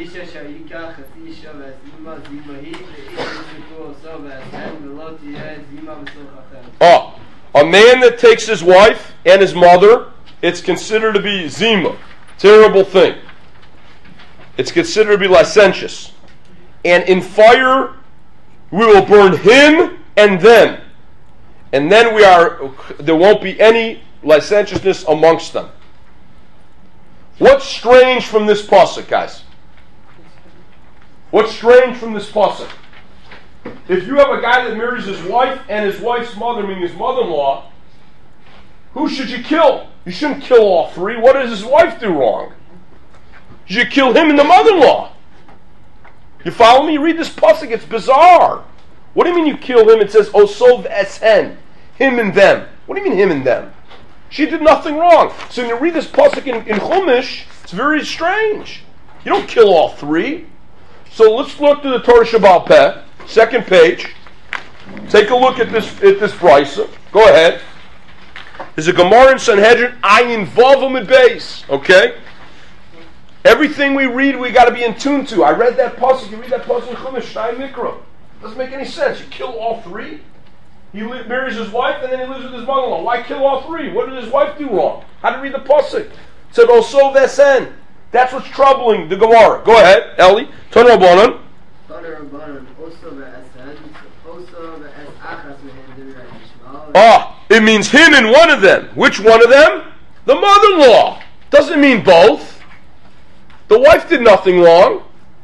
Oh, a man that takes his wife and his mother, it's considered to be zima. Terrible thing. It's considered to be licentious. And in fire, we will burn him and them. And then we are, there won't be any licentiousness amongst them. What's strange from this pasuk, guys? What's strange from this pasuk? If you have a guy that marries his wife and his wife's mother, meaning his mother-in-law, who should you kill? You shouldn't kill all three. What does his wife do wrong? You should kill him and the mother-in-law. You follow me? You read this pasuk, it's bizarre. What do you mean you kill him? It says, Osov esen, him and them. What do you mean him and them? She did nothing wrong. So when you read this pasuk in, in Chumash, it's very strange. You don't kill all three. So let's look to the Torah Shabbal Peh, second page. Take a look at this at this brisa. Go ahead. There's a Gemara in Sanhedrin. I involve them in base. Okay. Everything we read, we got to be in tune to. I read that pasuk. You read that pasuk in Chumash, Shnai Mikra. Doesn't make any sense. You kill all three. He li- marries his wife and then he lives with his mother-in-law. Why kill all three? What did his wife do wrong? How to read the pasuk? It said Osov esen. That's what's troubling the Gemara. Go ahead, Ellie. Turn Rabbanon. Ah, it means him and one of them. Which one of them? The mother-in-law. Doesn't mean both. The wife did nothing wrong. Go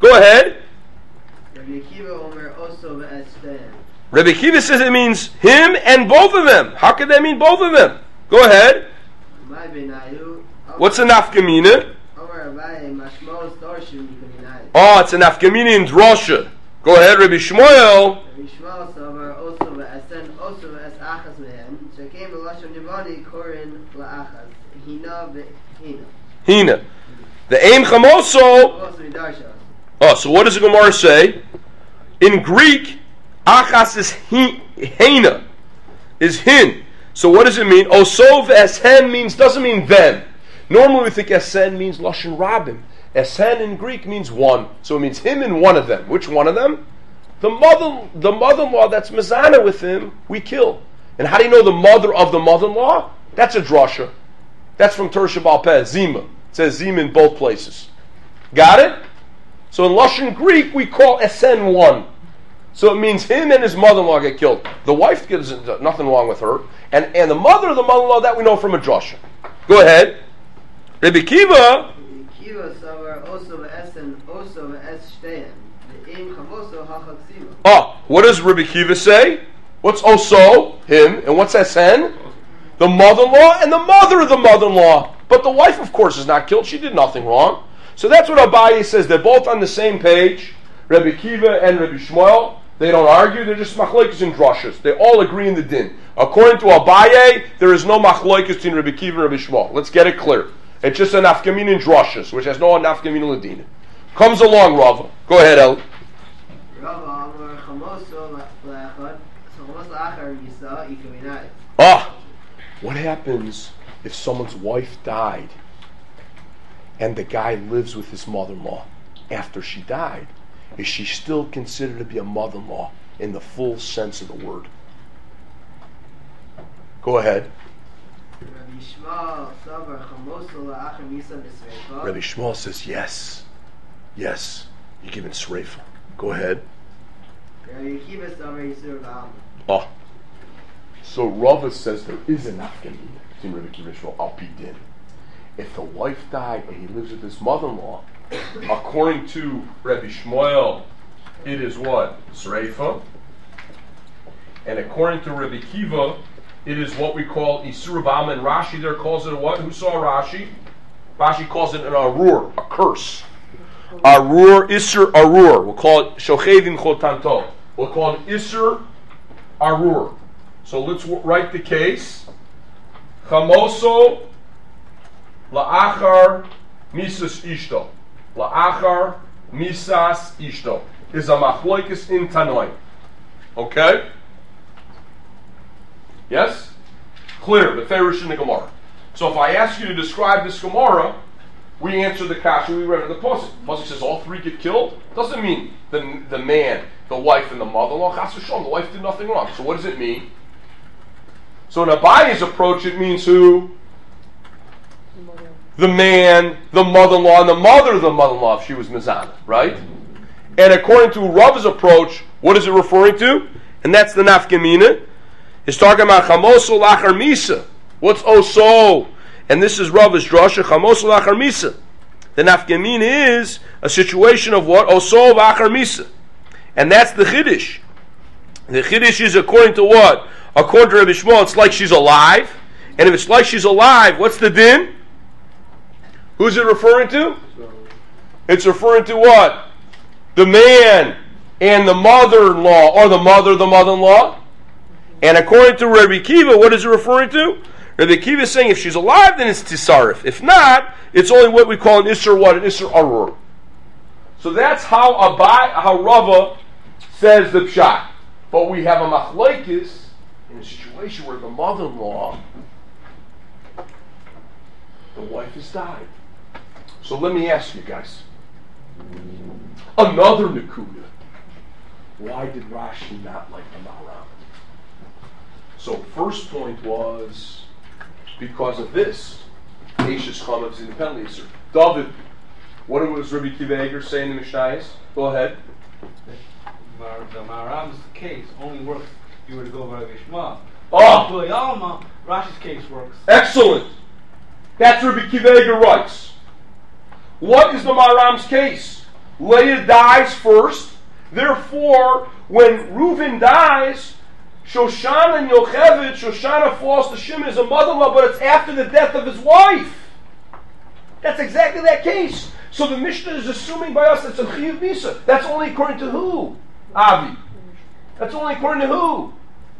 Go ahead. Rabbi Akiva Omer also v'estem. Rabbi Akiva says it means him and both of them. How could that mean both of them? Go ahead. My benayu. What's a nafkamina? Omer Abaye mashmos dorshu mikaminai. Oh, it's a nafkamina in drosha. Go ahead, Rabbi Shmuel. Rabbi Shmuel Sover also v'esen also v'es achas mehem. Shekem v'lashon yivani korin la'achas. Hina v'hina. Hina. The aim chamoso. Also midarsha. Oh, so what does the Gemara say? In Greek, achas is he, hina, is hin. So what does it mean? Osov eshen means, doesn't mean them. Normally we think eshen means lashon rabim. Eshen in Greek means one. So it means him and one of them. Which one of them? The mother, the mother-in-law that's mezana with him, we kill. And how do you know the mother of the mother-in-law? That's a drasha. That's from Tersha Baal Peh, Zima. It says Zima in both places. Got it? So in Lashon Greek, we call Esen one. So it means him and his mother-in-law get killed. The wife gives nothing wrong with her. And, and the mother of the mother-in-law, that we know from a drasha. Go ahead. Rabbi Kiva. Rabbi Kiva Sover also v'esen also v'es shteim. V'im chavoso hachaksiva. Oh, what does Rabbi Kiva say? What's Oso? Him. And what's Esen? The mother-in-law and the mother of the mother-in-law. But the wife, of course, is not killed. She did nothing wrong. So that's what Abaye says. They're both on the same page. Rabbi Kiva and Rabbi Shmuel. They don't argue. They're just machlokes and drashas. They all agree in the din. According to Abaye, there is no machlokes between Rabbi Kiva and Rabbi Shmuel. Let's get it clear. It's just an nafkamin in drashas, which has no nafkamin ladina. Comes along, Rava. Go ahead, El. Rava Amar Chamoso La'achad. So Chamos La'achar Yisa Ikaminai. Ah, what happens if someone's wife died and the guy lives with his mother-in-law after she died? Is she still considered to be a mother-in-law in the full sense of the word? Go ahead. Rabbi Shmuel Sover Chamoso La'achar Yisa B'Sreifa. Rabbi Shmuel says yes. Yes. You're giving sreifa. Go ahead. Rabbi Akiva Sover Yisur Ba'am. Oh. So Rava says there is a nafkamina between Rabbi Akiva and Shmuel al pi din. If the wife died and he lives with his mother-in-law, according to Rabbi Shmuel, it is what? Sreifa. And according to Rabbi Akiva, it is what we call Isur Ba'am, and Rashi there calls it a what? Who saw Rashi? Rashi calls it an arur, a curse. Arur, Isur Arur. We'll call it Shochevin Chotanto. We'll call it Isur Arur. So let's w- write the case. Chamoso la'achar misas ishto. La'achar misas ishto is a machloikis in Tanoi. Okay? Yes? Clear. The Ferush in the Gemara. So if I ask you to describe this Gemara, we answer the kasha we read in the pasuk. Pasuk says all three get killed. Doesn't mean the the man, the wife, and the mother-in-law. Chas v'shalom, the wife did nothing wrong. So what does it mean? So in Abaye's approach, it means who? The man, the mother-in-law, and the mother of the mother-in-law if she was mizana, right? And according to Rava's approach, what is it referring to? And that's the nafkamina. It's talking about chamoso lachar misa. What's oso? And this is Rava's drasha, chamoso lachar misa. The nafkamina is a situation of what? Oso lachar misa. And that's the chiddush. The chiddush is according to what? According to Rabbi Shmuel, it's like she's alive. And if it's like she's alive, what's the din? Who's it referring to? It's referring to what? The man and the mother-in-law, or the mother of the mother-in-law. And according to Rabbi Kiva, what is it referring to? Rabbi Kiva is saying if she's alive, then it's tisarif. If not, it's only what we call an isser what? An isser arur. So that's how Abai, how Rava says the pshat. But we have a machlokes in a situation where the mother-in-law, the wife has died. So let me ask you guys. Another Nakuda. Why did Rashi not like the Maharam? So first point was because of this. Ashes Chametz independently. David, what was Rabbi Kiva Eger saying in the Mishnayos? Go ahead. The Maharam's case only works if you were to go by Rabbi Shmuel. Oh! Alma, Rashi's case works. Excellent. That's Rabbi Kiva Eger writes. What is the Maharam's case? Leah dies first. Therefore, when Reuven dies, Shoshana and Yocheved, Shoshana falls to Shimon as a mother-in-law, but it's after the death of his wife. That's exactly that case. So the Mishnah is assuming by us that's a Chiyuv Misa. That's only according to who? Avi. That's only according to who?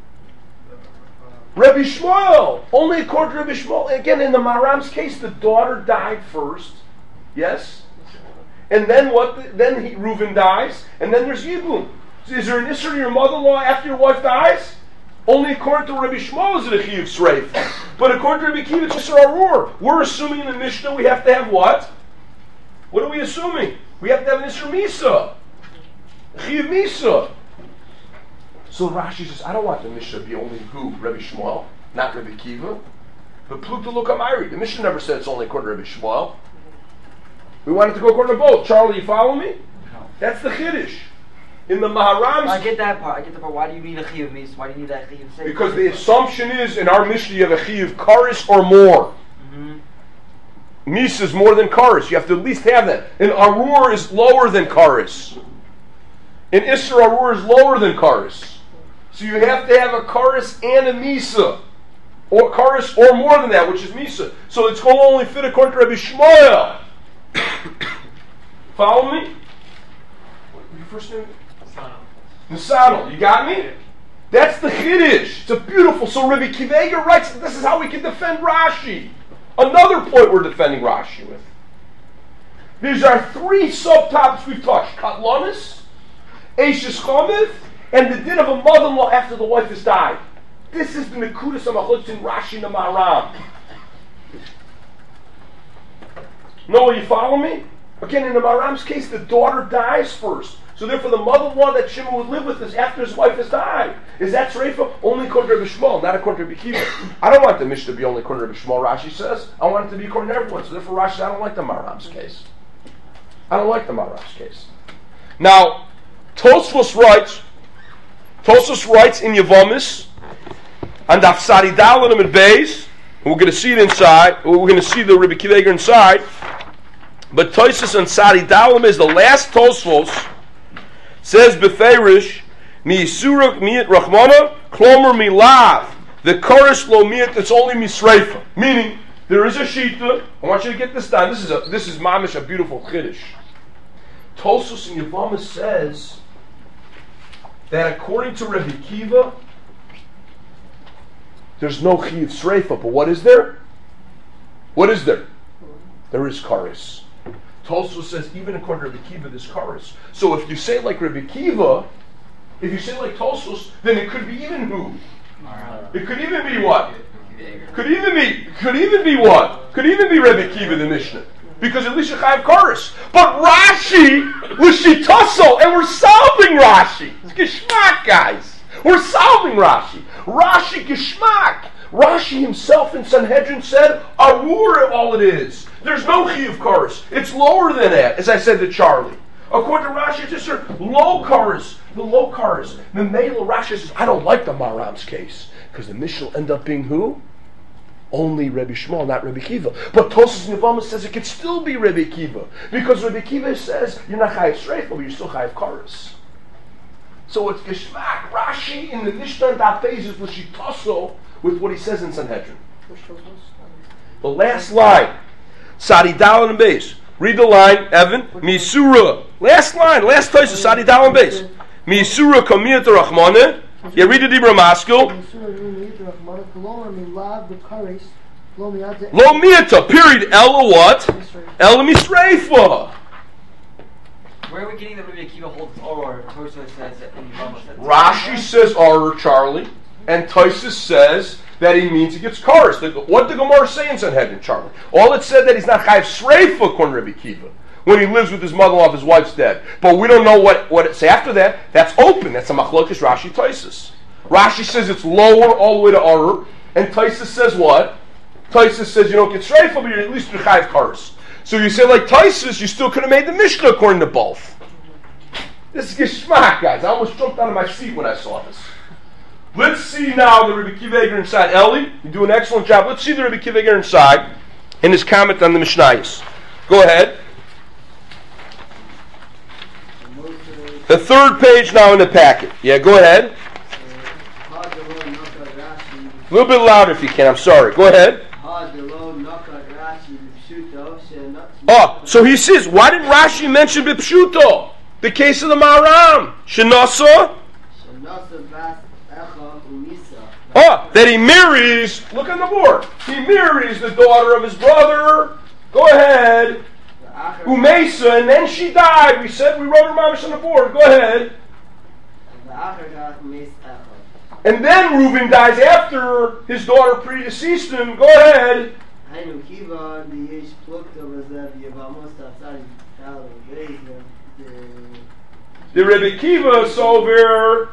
Rabbi Shmuel. Only according to Rabbi Shmuel. Again, in the Maharam's case, the daughter died first. Yes? And then what? Then he, Reuven dies, and then there's Yibum. So is there an Isser to your mother-in-law after your wife dies? Only according to Rabbi Shmuel is it a Chiyuv Sreif. But according to Rabbi Kiva, it's Isser Arur. We're assuming in the Mishnah we have to have what? What are we assuming? We have to have an Isser Misa. Chiyuv Misa. So Rashi says, I don't want the Mishnah to be only who? Rabbi Shmuel, not Rabbi Kiva. But Pluto Lukamayri. The Mishnah never said it's only according to Rabbi Shmuel. We wanted to go according to both. Charlie, you follow me? No. That's the Chiddush. In the Maharam's... I get that part. I get the part. Why do you need a Chiyuv Mis? Why do you need that Chiyuv Sefer? Because the assumption is, in our Mishnah, you have a Chiyuv Karis or more. Mm-hmm. Mis is more than Karis. You have to at least have that. And Arur is lower than Karis. And Isser Arur is lower than Karis. So you have to have a Karis and a Misa. Or Karis or more than that, which is Misa. So it's going to only fit according to Rabbi Shmuel. Follow me? What your first name? Nisano. You got me? That's the Chiddush. It's a beautiful. So Rabbi Kiva writes, this is how we can defend Rashi. Another point we're defending Rashi with. These are three subtopics we've touched. Katlanis, Eishes Chomith, and the din of a mother-in-law after the wife has died. This is the Nekudas HaMachlokes in Rashi and the Maharam. No, you follow me? Again, in the Maharam's case, the daughter dies first. So therefore, the mother-in-law that Shimon would live with is after his wife has died. Is that Sreifa? Only according to Rabbi Shmuel, not according to Rabbi Kiva. I don't want the Mishnah to be only according to Rabbi Shmuel, Rashi says. I want it to be according to everyone. So therefore, Rashi, I don't like the Maharam's case. I don't like the Maharam's case. Now, Tosfos writes, Tosfos writes in Yavamis, and Afsari Dalim and Beis, we're going to see it inside, we're going to see the Rabbi Kiva inside, but Tosfos and Sari Dalim is the last Tosfos, says Beferish, Mi Yisurak Miyat Rachmana, Klomer Milav, the Koresh Lo Miyat, it's only Misreifa. Meaning, there is a Shita, I want you to get this down, this is a, this is Mamish, a beautiful Chiddush. Tosfos in Yavamis says that according to Rabbi Kiva, there's no Chiyuv Sreifa, but what is there? What is there? There is Karis. Tosfos says even according to Rabbi Kiva, there's Karis. So if you say like Rabbi Kiva, if you say like Tosfos, then it could be even who? It could even be what? Could even be, could even be what? Could even be Rabbi Kiva, the Mishnah. Because at least you have Karis. But Rashi was Shitaso, and we're solving Rashi. It's Geshmak, guys. We're solving Rashi. Rashi Geshmak. Rashi himself in Sanhedrin said, Arur all it is. There's no Chiyuv Karis. It's lower than that, as I said to Charlie. According to Rashi, it's just a low Karis. The low Karis. The Mela Rashi says, I don't like the Maharam's case. Because the Mishnah will end up being who? Only Rabbi Shmuel, not Rabbi Kiva. But Tosfos Nevamis says it could still be Rabbi Kiva. Because Rabbi Kiva says, you're not Chayiv Sreifa, but you're still Chayiv Karis. So it's Geshmak. Rashi in the Mishnah and Dafez is L'shitaso with what he says in Sanhedrin. The last line, Sadi Dalin and Beis. Read the line, Evan. Misura. Last line, last place is Sadi Dalin and Beis. Misura Kamiyat Rachmane. Yeah, read the Dibra Maskil. Lo Miyata, period. Ella what? Ella Misreifa. Where are we getting the Rabbi Akiva holds or Tosfos says that in Yavamis? Rashi says Arur, Charlie, and Tosfos says that he means he gets Karis. What did the Gemara say in Sanhedrin, Charlie? All it said that he's not Chayiv Sreifa according to Rabbi Kiva when he lives with his mother-in-law if his wife's dead. But we don't know what, what it's after that. That's open. That's a Machlokes Rashi Tosfos. Rashi says it's lower all the way to Arur, and Tosfos says what? Tosfos says you don't get Sreifa, but you're at least you're Chayiv Karis. So you say like Tosfos, you still could have made the Mishnah according to both. This is Geshmak, guys. I almost jumped out of my seat when I saw this. Let's see now the Rabbi Kiva inside. Eli, you do an excellent job. Let's see the Rabbi Kiva inside in his comment on the Mishnayos. Go ahead. The third page now in the packet. Yeah, go ahead. A little bit louder if you can. I'm sorry. Go ahead. Oh, so he says, why didn't Rashi mention Bipshuto? The case of the Maharam. Shenasa? Oh, that he marries, look on the board. He marries the daughter of his brother. Go ahead. Umesa, and then she died. We said, we wrote her mamish on the board. Go ahead. And then Reuben dies after his daughter predeceased him. Go ahead. The Rebbe Kiva is over.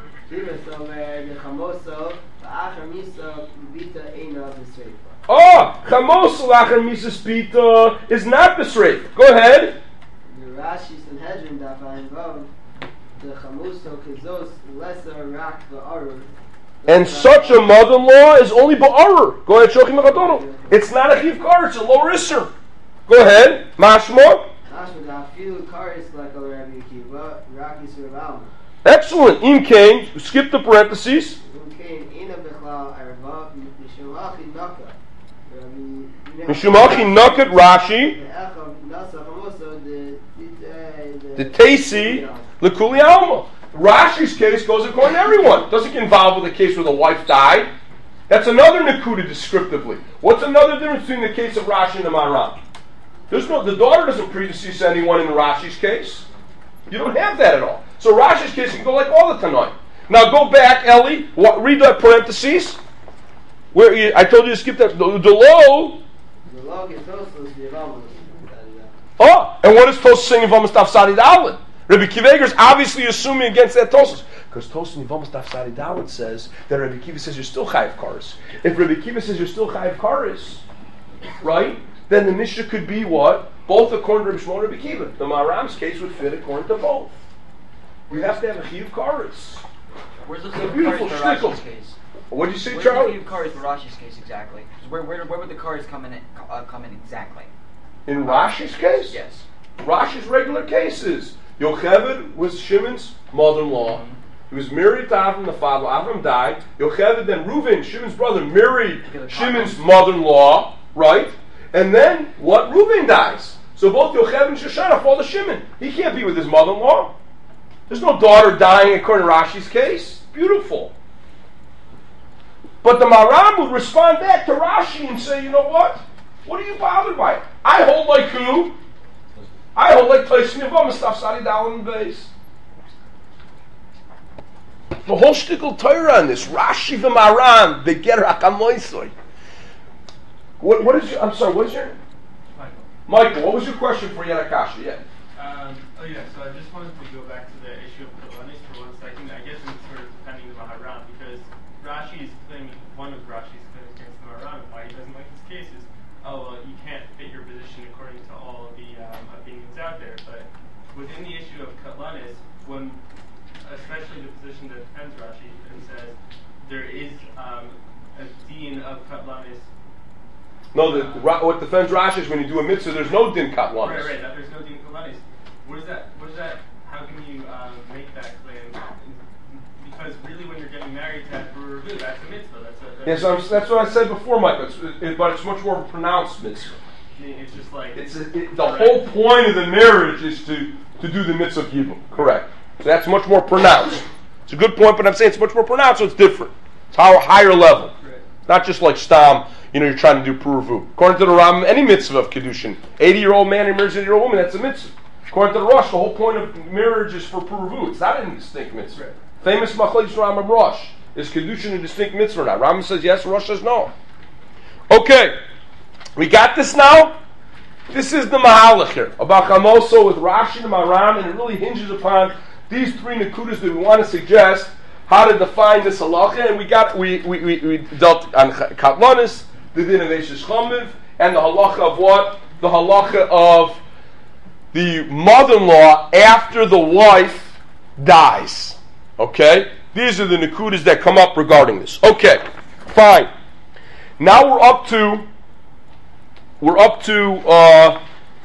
Oh, Chamos Lachar Misas Pita is not Besreif. Go ahead. The Rashi Sanhedrin Dafayin Vav, the Chamuso Kizos Lesser Rak Ba'arur. And such a mother-in-law is only Ba'arur. Go ahead, Shochim HaGadono. It's not a Chiv Kar, it's a lower Isser. Go ahead. Mashma. Mashma da few Karis like a Rabbi Kiva, Rak Yisur Valma. Excellent. Im Kain, skip the parentheses. Im Kain, Ina Bechla Arva, Mishamachi Naka. Mishumachi Nakat Rashi. The Tasi, Lekuli Alma. Rashi's case goes according to everyone. Doesn't get involved with a case where the wife died. That's another Nakuda descriptively. What's another difference between the case of Rashi and the Maharam? There's no, the daughter doesn't predecease anyone in Rashi's case. You don't have that at all. So Rashi's case can go like all the Tanai. Now go back, Eli. What, read the parentheses. Where you, I told you to skip that. The, the low. The low gets also the Oh, and what is Tosus saying in Vamos Daf Sadi Dalin? Rabbi Kiva is obviously assuming against that Tosus. Because Tosus in Vamos Daf Sadi Dalin says that Rabbi Kiva says you're still Chayiv Karis. If Rabbi Kiva says you're still Chayiv Karis, right, then the Mishnah could be what? Both according to Rabbi Shimon and Rabbi Kiva. The Maharam's case would fit according to both. You have to have a Chayiv Karis. Where's the Chayiv Karis for Rashi's case? What did you say, Where's Charlie? Where's the Chayiv Karis for Rashi's case exactly? Where, where, where would the Karis come in, uh, come in exactly? In Rashi's case? Yes. Rashi's regular cases. Yocheved was Shimon's mother-in-law. Mm-hmm. He was married to Avram, the father. Avram died. Yocheved, then Reuven, Shimon's brother, married Shimon's mother-in-law, right? And then what? Reuven dies. So both Yocheved and Shoshana fall to Shimon. He can't be with his mother-in-law. There's no daughter dying according to Rashi's case. Beautiful. But the Maharam would respond back to Rashi and say, you know what? What are you bothered by? I hold like who? I hold like Tyson Yavam, Staf Sadi Dalin base. The whole shtickle Torah on this. Rashi v'Maharam, Beger HaKamoisoi. What, what is your, I'm sorry, what is your? Michael. Michael, what was your question for Yanakashi? Yeah. Um, oh yeah, so I just wanted to go back to the issue of Kalanis for one second. I guess it's sort of depending on Maharam, because Rashi is claiming, one of Rashi's claims against the Maharam, and why he doesn't like his case is, oh, well, you can't fit your position according to all the um, opinions out there. But within the issue of Katlanis, when, especially the position that defends Rashi and says there is um, a din of Katlanis. No, the, uh, what defends Rashi is when you do a mitzvah, there's no din Katlanis. Right, right, that there's no din Katlanis. What is that? What is that? How can you um, make that claim? Because really, when you're getting married to that review, that's a mitzvah. That's a. That's, yeah, so I'm, that's what I said before, Michael. It's, it, but it's much more of a pronounced mitzvah. It's just like it's a, it, the correct. Whole point of the marriage is to, to do the mitzvah of Yibum. Correct. So that's much more pronounced. It's a good point, but I'm saying it's much more pronounced, so it's different. It's a higher level. Right. Not just like Stam, you know, you're trying to do Puruvu. According to the Ram, any mitzvah of Kedushin, eighty-year-old man who marries an eighty-year-old woman, that's a mitzvah. According to the Rosh, the whole point of marriage is for Puruvu. It's not a distinct mitzvah. Right. Famous Machlekes Rambam Rosh. Is Kedushin a distinct mitzvah or not? Rambam says yes, Rosh says no. Okay. We got this now? This is the Mahalach here. About Chamoso with Rashi and Maharam, and it really hinges upon these three Nakudas that we want to suggest how to define this halacha. And we got we we, we, we dealt on Katlanis, the din of Eshes Chomiv, and the halacha of what? The halacha of the mother-in-law after the wife dies. Okay? These are the Nakudas that come up regarding this. Okay, fine. Now we're up to we're up to uh,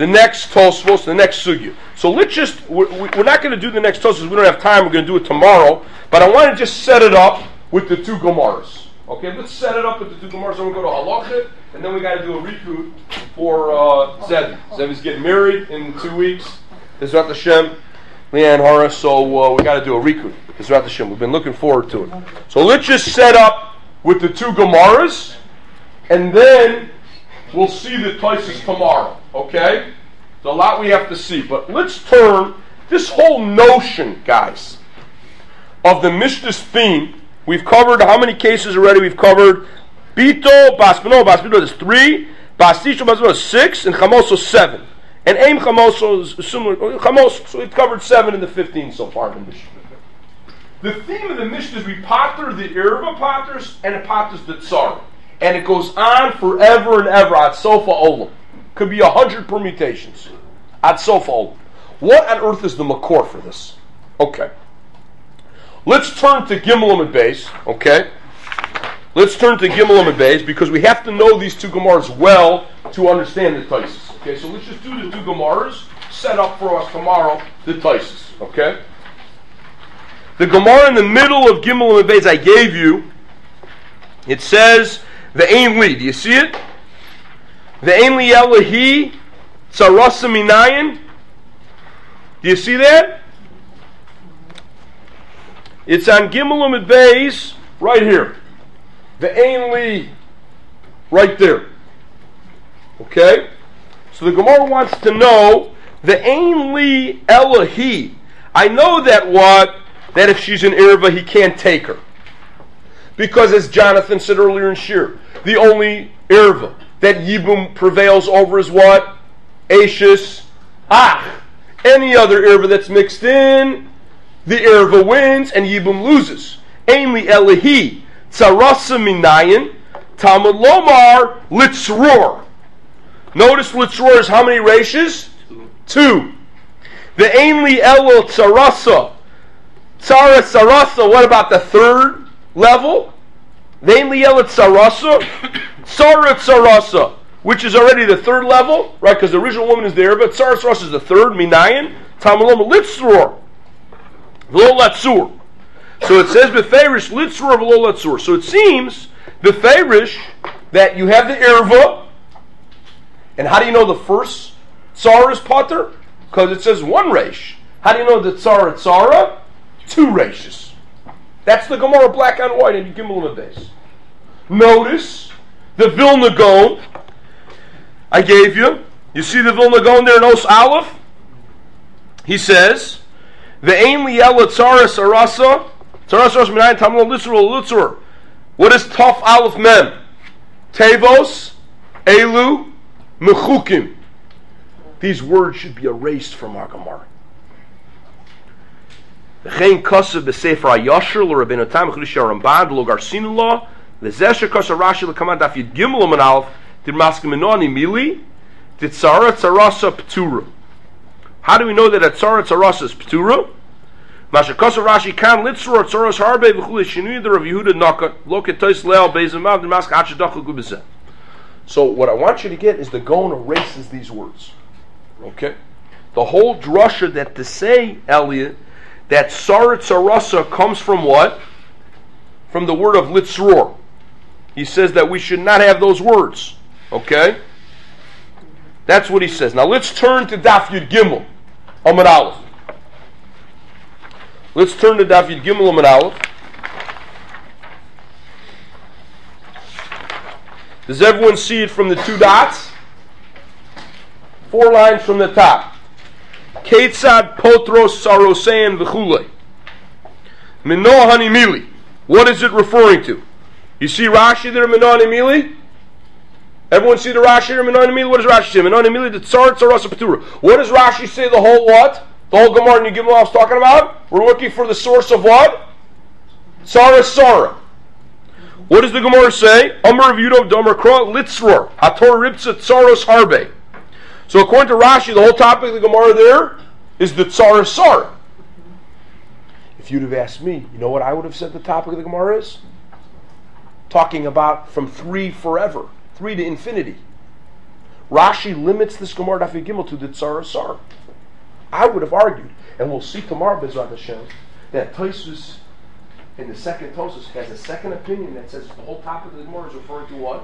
the next Tosfos, the next Sugya. So let's just, we're, we're not going to do the next Tosfos, we don't have time, we're going to do it tomorrow, but I want to just set it up with the two Gemaras. Okay, let's set it up with the two Gemaras, then we'll go to Halachah, and then we got to do a recruit for uh, Zevi. Zevi's getting married in two weeks. Bezrat Hashem, Leanne Horace, so uh, we got to do a recruit. Bezrat Hashem, we've been looking forward to it. So let's just set up with the two Gemaras, and then we'll see the Taisus tomorrow, okay? There's a lot we have to see, but let's turn this whole notion, guys, of the Mishnah's theme. We've covered how many cases already? We've covered Bito, Basmino, Basmino is three, Bastisho, Basmino is six, and Chamoso seven. And Aim Chamoso is similar, Chamoso, so we've covered seven in the fifteen so far in the Mishnah. The theme of the Mishnah is we pater the Irva paters and it paters the Tsar. And it goes on forever and ever at Sofa Olam. Could be a hundred permutations at Sofa Olam. What on earth is the Makor for this? Okay. Let's turn to Gimel and Beis, okay? Let's turn to Gimel and Beis because we have to know these two Gemaras well to understand the Taisus. Okay, so let's just do the two Gemaras, set up for us tomorrow the Taisus, okay? The Gemara in the middle of Gimel and Beis I gave you, it says, the Ein Li, do you see it? The Ein Li Elohi Tzarasa Minayin. Do you see that? It's on Gimel Amud Beis right here. The Ein Li right there. Okay? So the Gemara wants to know the Ein Li Elohi. I know that what? That if she's an Irva, he can't take her. Because as Jonathan said earlier in Shir, the only Irva that Yibum prevails over is what? Ashes Ach. Any other Irva that's mixed in, the Irva wins and Yibum loses. Ein Li Elohi Tzarasa Minayin Talmud Lomar Litzror. Notice Litzror is how many rashis? Two. Two. The Ein Li Elo Tzarasa Tzara Tzarasa, what about the third level? The Ein Li Elo Tzarasa Tzara Tzarasa, which is already the third level, right? Because the original woman is there, but Tzara Tzarasa is the third, Minayin, Talmud Lomar Litzror. V'lo Latzur. So it says Beferish Litzur V'lo Latzur. So it seems Beferish that you have the Irva, and how do you know the first Tsar is Pater? Because it says one Reish. How do you know the Tsara Tsara? Two Reishis. That's the Gemara black on white in Gimel and Beis. Notice the Vilna Gaon I gave you. You see the Vilna Gaon there in Os Aleph? He says, the Ein Li Elo Tzara Sarasa Tzara Sarasa Minayin Talmud Litzur Litzur. What is Taf Aleph Mem? Tevos Elu Mechukim. These words should be erased from our Gemara. V'chein kasav b'sefer HaYashar l'Rabbeinu Tam Chiddushei HaRamban l'Lo Garsinu Lo l'zeh shekasav Rashi l'Kaman Daf Yud Gimel Amud Aleph did Maskim Menoni Mili did Tzara Tzarasa P'tura. How do we know that a Tzara Tzarasa is P'tura? Masha kasav Rashi kan litzror Tzaras harbe v'chulei shinui the Rav Yehuda Naka lo ketois leal beizamav d'mask achadachu gubezeh. So what I want you to get is the Gaon erases these words. Okay? The whole drasha that to say, Elliot, that Tzara Tzarasa comes from what? From the word of litzror. He says that we should not have those words. Okay? That's what he says. Now let's turn to Daf Yud Gimel Amud Aleph. Let's turn to Daf Yud Gimel Amud Aleph. Does everyone see it from the two dots? Four lines from the top. Ketzad potros sarosein v'chulei. Mino hanimili. What is it referring to? You see Rashi there, Mino hanimili? Everyone see the Rashi there, Mino hanimili? What does Rashi say? Mino hanimili, the tzar tzarasa p'tura. What does Rashi say the whole what? The whole Gemara in Yigimel I was talking about? We're looking for the source of what? Tzara Sara. What does the Gemara say? Amar Yudov Domer Kra Litzror Hator Ripsa Tzaros Harbe. So according to Rashi, the whole topic of the Gemara there is the Tzara Sara. If you'd have asked me, you know what I would have said the topic of the Gemara is? Talking about from three forever, three to infinity. Rashi limits this Gemara Daf Gimel to the Tzara Sar. I would have argued, and we'll see tomorrow, Bezrat Hashem, that Tosfos in the second Tosfos has a second opinion that says the whole topic of the Gemara is referring to what?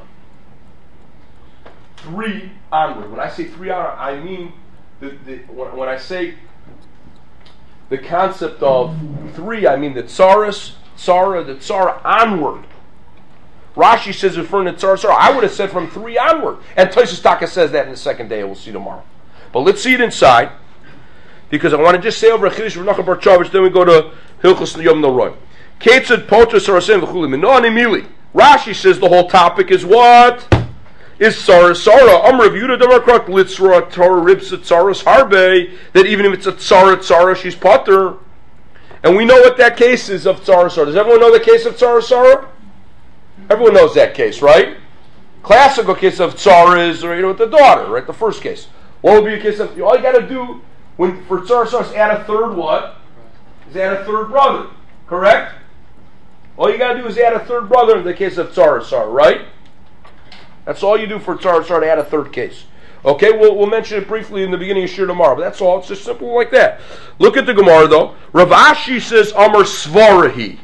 Three onward. When I say three onward, I mean the, the when, when I say the concept of three, I mean the Tsaras, Tsara, the Tsara onward. Rashi says referring to Tsara Tsara. I would have said from three onward. And Tosfos Taka says that in the second day, we'll see tomorrow. But let's see it inside, because I want to just say over a Chiddush of Nachman Bar Chavich, then we go to Hilchos Yom Noroi. Ketzad Potus Sarasem V'chuli Minoni Mili. Rashi says the whole topic is what? Is Tsara Tsara. Amr Yehuda Damakrak Litzra Torah Ribsa Tsaras Harbe. That even if it's a Tsara Tsara, she's Potter. And we know what that case is of Tsara Tsara. Does everyone know the case of Tsara Tsara? Everyone knows that case, right? Classical case of Tsara is, or, you know, with the daughter, right? The first case. What would be a case of, all you got to do when for Tsara Tsara is add a third what? Is add a third brother, correct? All you got to do is add a third brother in the case of Tsara Tsara, right? That's all you do for Tsara Tsara, to add a third case. Okay, we'll, we'll mention it briefly in the beginning of Shir tomorrow, but that's all. It's just simple like that. Look at the Gemara though. Rav Ashi says, Amar Svarahi.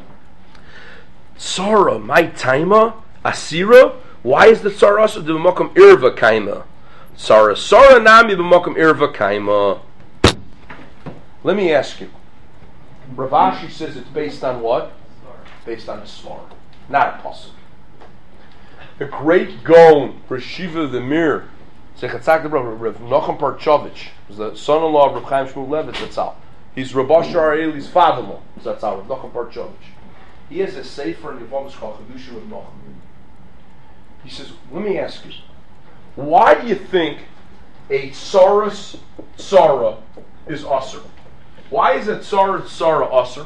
Tsara, my taima, asira. Why is the tsara also the b'makom irva kaima? Tsara, tsara nami b'makom irva kaima. Let me ask you. Rav Ashi says it's based on what? Based on a svara, not a pasuk. The great Gaon, Reshiva the Mir, Sechatzak the brother, Rav Nachman Bar Chavich, was the son-in-law of Rav Chaim Shmuel Levitz. Zatzal. He's Rav Ashar Eli's father-in-law. Zatzal, Rav Nachman Bar Chavich. He has a sefer in the Yevamos called Chedusha of Nachman. He says, let me ask you, why do you think a tsaras tsara is asur? Why is a tsara tsara asur?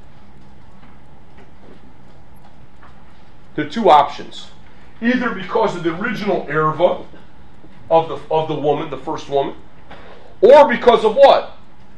There are two options. Either because of the original erva of the of the woman, the first woman, or because of what?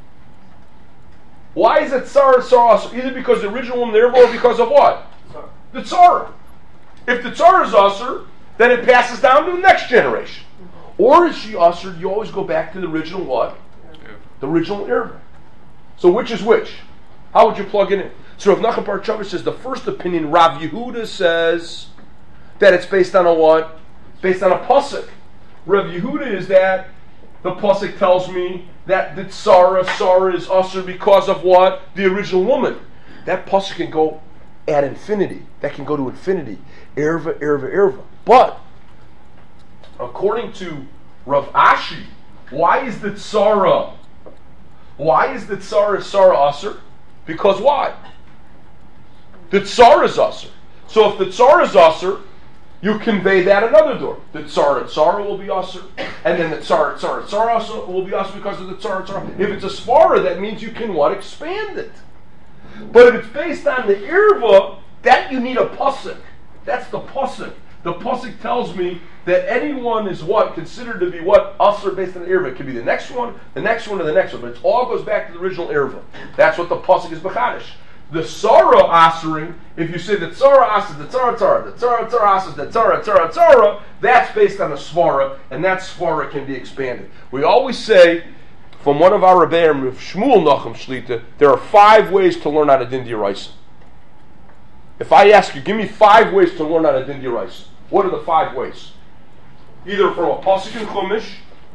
Why is it tsara tsara asur? Either because the original woman, the erva, or because of what? The tsara. If the tsara is asur, then it passes down to the next generation. Or is she asur? You always go back to the original what? The original erva. So which is which? How would you plug it in? So Rav Nachman Bar Chavich says the first opinion, Rav Yehuda says that it's based on a what? Based on a pasuk. Rav Yehuda is that the pasuk tells me that the tsara, tsara is asur because of what? The original woman. That pasuk can go at infinity. That can go to infinity. Erva, erva, erva. But according to Rav Ashi, why is the tsara? Why is the tsara tsara asur? Because why? The tsara is asur. So if the tsara is asur, you convey that another door. The tsara tsara will be asur, and then the tsara tsara tsara also will be asur because of the tsara tsara. If it's a svara, that means you can what? Expand it. But if it's based on the irva, that you need a pasuk. That's the pasuk. The pasuk tells me that anyone is what? Considered to be what? Asur based on the irva. It could be the next one, the next one, or the next one. But it all goes back to the original irva. That's what the pasuk is b'chadish. The tsara asuring, if you say the tsara asur, the tsara tsara, the tsara tsara asur, the tsara tsara tsara, that's based on a svara, and that svara can be expanded. We always say, from one of our Rebbeim, Rav Shmuel Nachum Shlita, there are five ways to learn how to din d'oraisa. If I ask you, give me five ways to learn how to din d'oraisa, what are the five ways? Either from a pasuk in Chumash,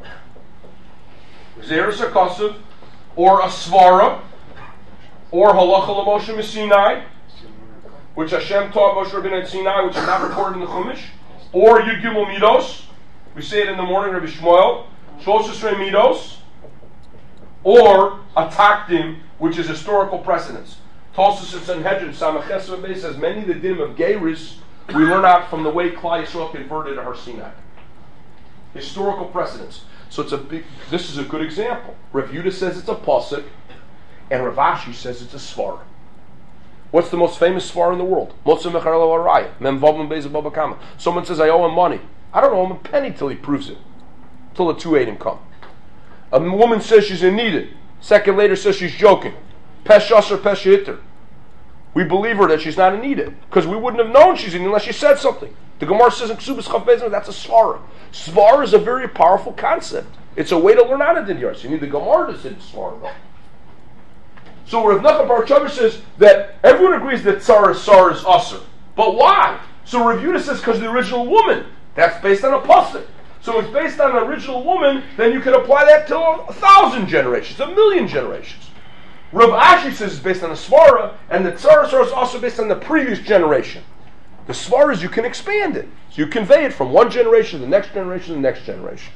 Zeres HaKasav, or a svara, or halacha l'Moshe Sinai, which Hashem taught Moshe Rabbeinu at Sinai, which is not recorded in the Chumash, or Yud Gimel Midos, we say it in the morning, Rabbi Shmuel, Shlosh Esrei Midos, or a Takdim, which is historical precedence. Tosfos and Sanhedrin, Samaches Beis says many of the dinim of Geiris we learn out from the way Klal Yisrael converted to Har Sinai. Historical precedence. So it's a big. This is a good example. Rav Yehuda says it's a pasuk, and Rav Ashi says it's a svara. What's the most famous svara in the world? Motza Mechar Lo Araya. Mem Vav Mem Beis Baba Kama. Someone says I owe him money. I don't owe him a penny till he proves it. Till the two eidim come. A woman says she's in need. Second later says she's joking. Pesh Asher Pesh Hitter. We believe her that she's not in need because we wouldn't have known she's in unless she said something. The Gemara says in Ksubas Chav Beis, that's a svara. Svara is a very powerful concept. It's a way to learn out of din yaris. You need the Gemara to say svara though. So Rav Nachman Bar Chaver says that everyone agrees that tsar is tsar is usher. But why? So Rav Yehuda says because the original woman. That's based on a pasuk. So it's based on an original woman, then you can apply that to a thousand generations, a million generations. Rav Ashi says it's based on the svara, and the tsar is also based on the previous generation. The svara is you can expand it. So you convey it from one generation to the next generation to the next generation.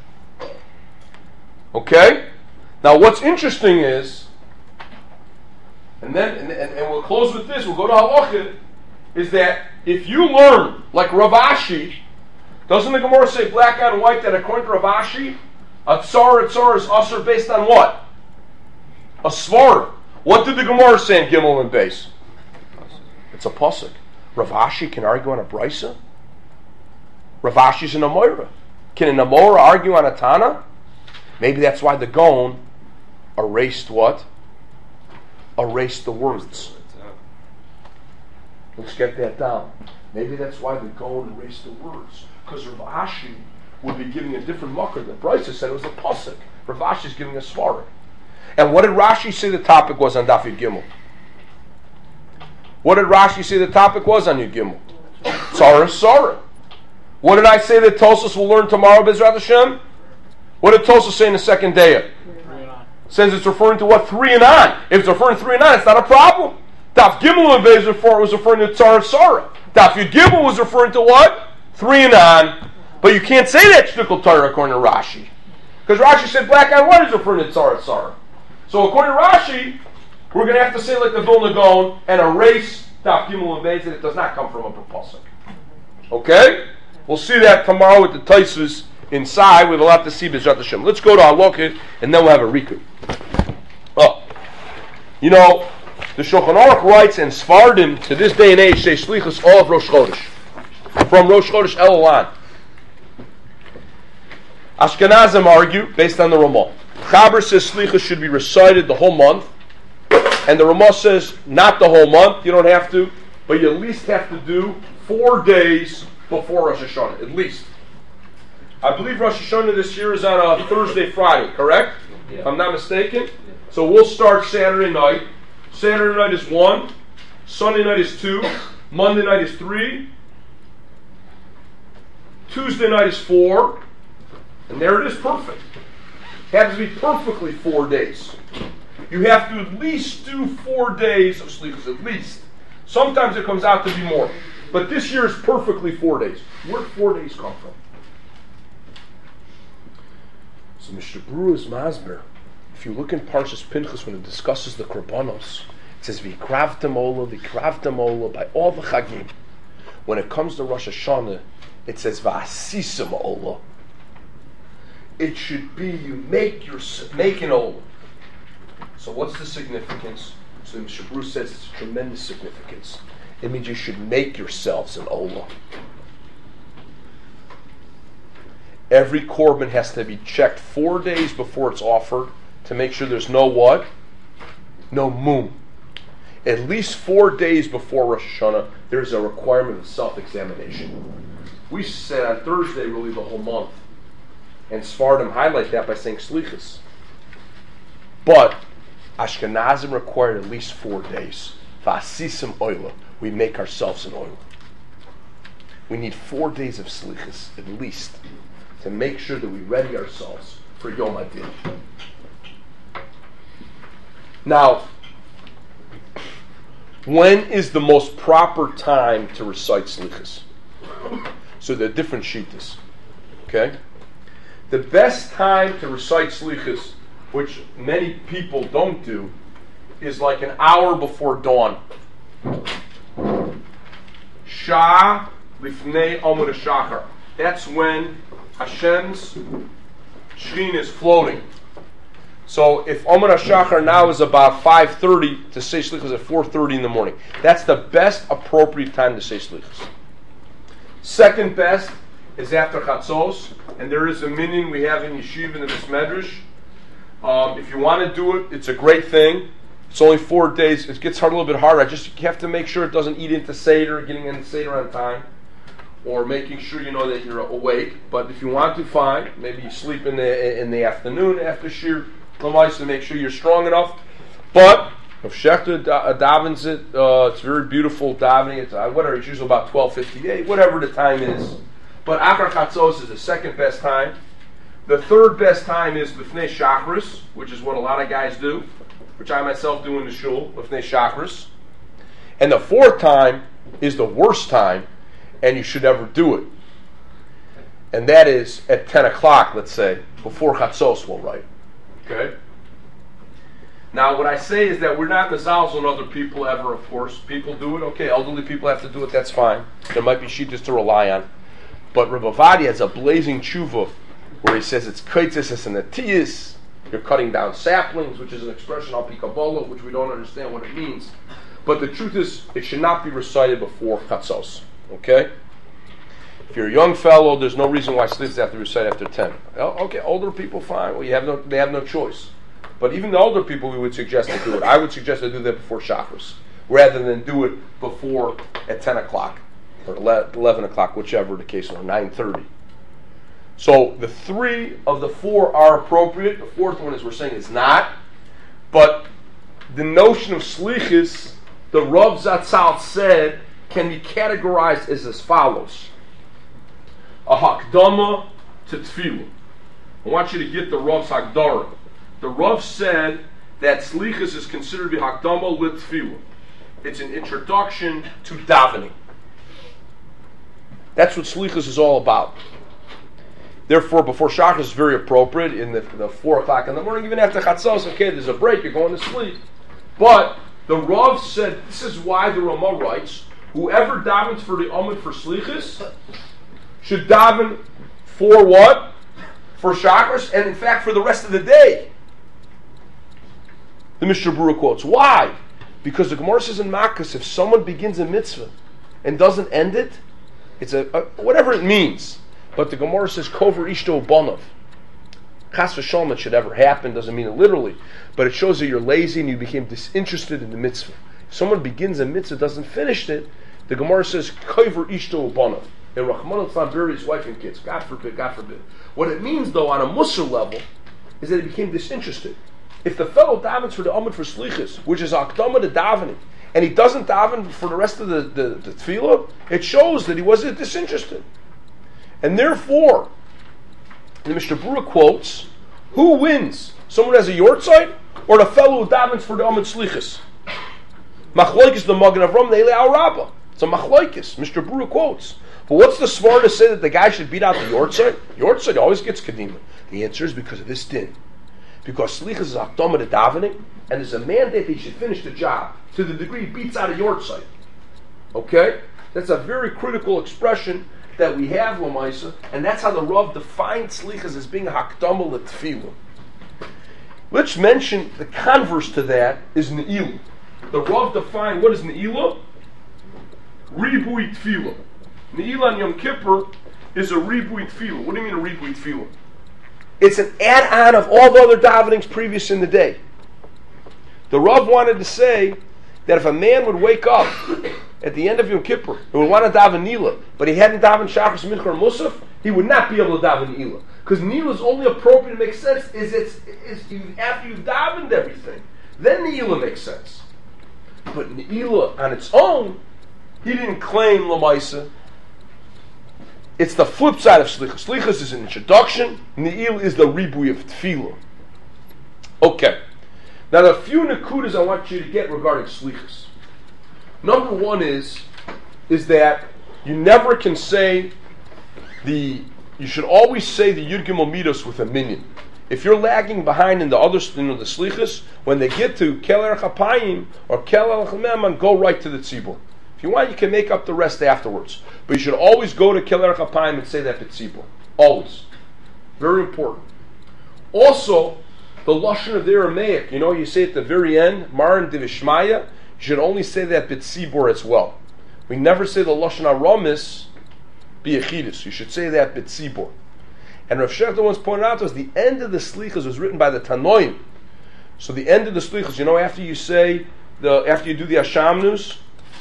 Okay? Now what's interesting is, and then and, and, and we'll close with this, we'll go to halacha, is that if you learn, like Rav Ashi, doesn't the Gemara say black on white that according to Rav Ashi, a tsar, a tsar is usher based on what? A svara. What did the Gemara say in Gimel and Beis? It's a pasuk. Rav Ashi can argue on a brisa? Rav Ashi's an Amoira. Can an Amora argue on a Tana? Maybe that's why the Gaon erased what? Erased the words. Let's get that down. Maybe that's why the Gaon erased the words. Because Rav Ashi would be giving a different mucker. The Brisa said it was a pasuk. Rav Ashi's giving a svara. And what did Rashi say the topic was on Daf Yud Gimel? What did Rashi say the topic was on Yud Gimel? Tzara Sara. What did I say that Tosas will learn tomorrow, Bezrat Hashem? What did Tosas say in the second day? Says it's referring to what? Three and on. If it's referring to three and on, it's not a problem. Daf Gimel and Beis was referring to Tzara Sara. Daf Yud Gimel was referring to what? Three and on. But you can't say that Shtikl Torah according to Rashi. Because Rashi said black on white is referring to Tzara Sara. So according to Rashi, we're going to have to say like the Vilna Gaon and erase Daf Gimel and Beis that it does not come from a pasuk. Okay? We'll see that tomorrow with the Taisus inside. We have a lot to see, B'ezrat Hashem. Let's go to Halakha and then we'll have a Riku. Oh. You know, the Shulchan Aruch writes, and Sfardim to this day and age say Slichus all of Rosh Chodesh. From Rosh Chodesh Elul. Ashkenazim argue, based on the Ramah. Chaber says Slichus should be recited the whole month. And the Ramah says not the whole month, you don't have to, but you at least have to do four days before Rosh Hashanah, at least. I believe Rosh Hashanah this year is on a Thursday, Friday, correct? Yeah. If I'm not mistaken. Yeah. So we'll start Saturday night. Saturday night is one, Sunday night is two, Monday night is three, Tuesday night is four, and there it is, perfect. It happens to be perfectly four days. You have to at least do four days of Slichus, at least. Sometimes it comes out to be more. But this year is perfectly four days. Where did four days come from? So Mister Brewer's Masber, if you look in Parshas Pinchas when it discusses the Korbanos, it says V'kravtem Ola, V'kravtem Ola, by all the Chagim. When it comes to Rosh Hashanah, it says V'asisim Ola. It should be you make your make an Ola. So what's the significance? So Mister Brewer says it's a tremendous significance. It means you should make yourselves an Ola. Every korban has to be checked four days before it's offered to make sure there's no what? No mum. At least four days before Rosh Hashanah, there's a requirement of self-examination. We said on Thursday really the whole month. And Sfardim highlight that by saying Slichus. But Ashkenazim required at least four days. V'asisim oila. We make ourselves an oil. We need four days of Slichus at least to make sure that we ready ourselves for Yom Adin. Now, when is the most proper time to recite Slichus? So there are different shittas. Okay? The best time to recite Slichus, which many people don't do, is like an hour before dawn. Shah lifnei Amud HaShachar. That's when Hashem's Shekhinah is floating. So if Amud HaShachar now is about five thirty, to say Slichus at four thirty in the morning. That's the best appropriate time to say Slichus. Second best is after Chatzos, and there is a minyan we have in Yeshiva in the Medrash. Um, if you want to do it, it's a great thing. It's only four days. It gets hard, a little bit harder. I just you have to make sure it doesn't eat into Seder, getting into Seder on time. or making sure you know that you're awake. But if you want to, fine. Maybe you sleep in the in the afternoon after shir l'maisa to make sure you're strong enough. But if Shechter da- davens it, uh, it's very beautiful davening. It's uh, whatever. It's usually about twelve fifty-eight, whatever the time is. But Achar Chatzos is the second best time. The third best time is Lifnei Shachris, which is what a lot of guys do, which I myself do in the shul, Lifnei Shachris. And the fourth time is the worst time, and you should never do it. And that is at ten o'clock, let's say, before Chatzos will write. Okay? Now, what I say is that we're not mezalzel on other people ever, of course. People do it, okay. Elderly people have to do it, that's fine. There might be shittas to rely on. But Rebbe Ovadia has a blazing tshuva where he says it's kaitzis and atiyis. You're cutting down saplings, which is an expression al pi Kabbalah, which we don't understand what it means. But the truth is, it should not be recited before Chatzos. Okay? If you're a young fellow, there's no reason why sleeps have to be recited after ten. Well, okay, older people, fine. Well, you have no, they have no choice. But even the older people, we would suggest to do it. I would suggest to do that before Shachris, rather than do it before at ten o'clock or eleven o'clock, whichever the case, or nine thirty. So the three of the four are appropriate. The fourth one, as we're saying, is not. But the notion of slichus, the Rav Zatzal said, can be categorized as as follows: a hakdama to tefillah. I want you to get the Rav's Hagdara. The Rav said that slichus is considered to be hakdama lit tefillah. It's an introduction to davening. That's what slichus is all about. Therefore, before Shachris is very appropriate in the, the four o'clock in the morning, even after Chatzos. Okay, there's a break, you're going to sleep. But the Rav said this is why the Ramah writes: whoever davens for the Amud for slichus should daven for what? For Shachris, and in fact for the rest of the day. The Mishnah Berurah quotes. Why? Because the Gemara says in Makkas, if someone begins a mitzvah and doesn't end it, it's a, a whatever it means. But the Gemara says kover ishto bonav. Chas v'shalom, it should ever happen. Doesn't mean it literally, but it shows that you're lazy and you became disinterested in the mitzvah. If someone begins a mitzvah, doesn't finish it, the Gemara says kover ishto bonav. And Rahman al bury his wife and kids. God forbid, God forbid. What it means, though, on a Musar level, is that he became disinterested. If the fellow davens for the Amud for Slichus, which is Akdama to davening, and he doesn't daven for the rest of the, the, the tefillah, it shows that he wasn't disinterested. And therefore, the Mishnah Berurah quotes, who wins? Someone has a yortzeit, or the fellow who davens for the Amud Slichus? Machloikis the Magen Avram Neile Al Rabbah. It's a machloikis. Mishnah Berurah quotes. But what's the svar to say that the guy should beat out the yortzeit? Yortzeit always gets kedima. The answer is because of this din. Because slichus is akdama to davening, and there's a mandate that he should finish the job to the degree he beats out a yortzeit. Okay? That's a very critical expression that we have, Lamaisa, and that's how the Rav defined slichus as being a hakdama l'tefillah. Let's mention the converse to that is ne'ilah. The Rav defined what is ne'ilah? Ribui tefillah. Ne'ilah on Yom Kippur is a ribui tefillah. What do you mean a ribui tefillah? It's an add-on of all the other davenings previous in the day. The Rav wanted to say that if a man would wake up at the end of Yom Kippur and would want to daven Ne'ilah, but he hadn't davened Shachris, Mincha, or Musaf, he would not be able to daven Ne'ilah. Because Ne'ilah is only appropriate to make sense is it's, is you, after you've davened everything. Then Ne'ilah makes sense. But Ne'ilah on its own, he didn't claim Lamaisa. It's the flip side of Slichus. Slichus is an introduction. Ne'ilah is the ribui of Tefillah. Okay. Now, there are a few nekudas I want you to get regarding Slichus. Number one is, is that you never can say the, you should always say the Yud Gimel Midos with a minion. If you're lagging behind in the other, you know, the Slichus, when they get to Kel Erech HaPayim or Kel Erech HaMeman, go right to the Tzibur. If you want, you can make up the rest afterwards. But you should always go to Kel Erech HaPayim and say that B'tzibur. Always. Very important. Also, the Lashon of the Aramaic, you know, you say at the very end, Maran Divishmaya, you should only say that B'tzibur as well. We never say the Lashon Aramis B'yechidus. You should say that B'tzibur. And Rav Shechter once pointed out to us, the end of the Slichas was written by the Tanoim. So the end of the Slichas, you know, after you say, the after you do the Ashamnus,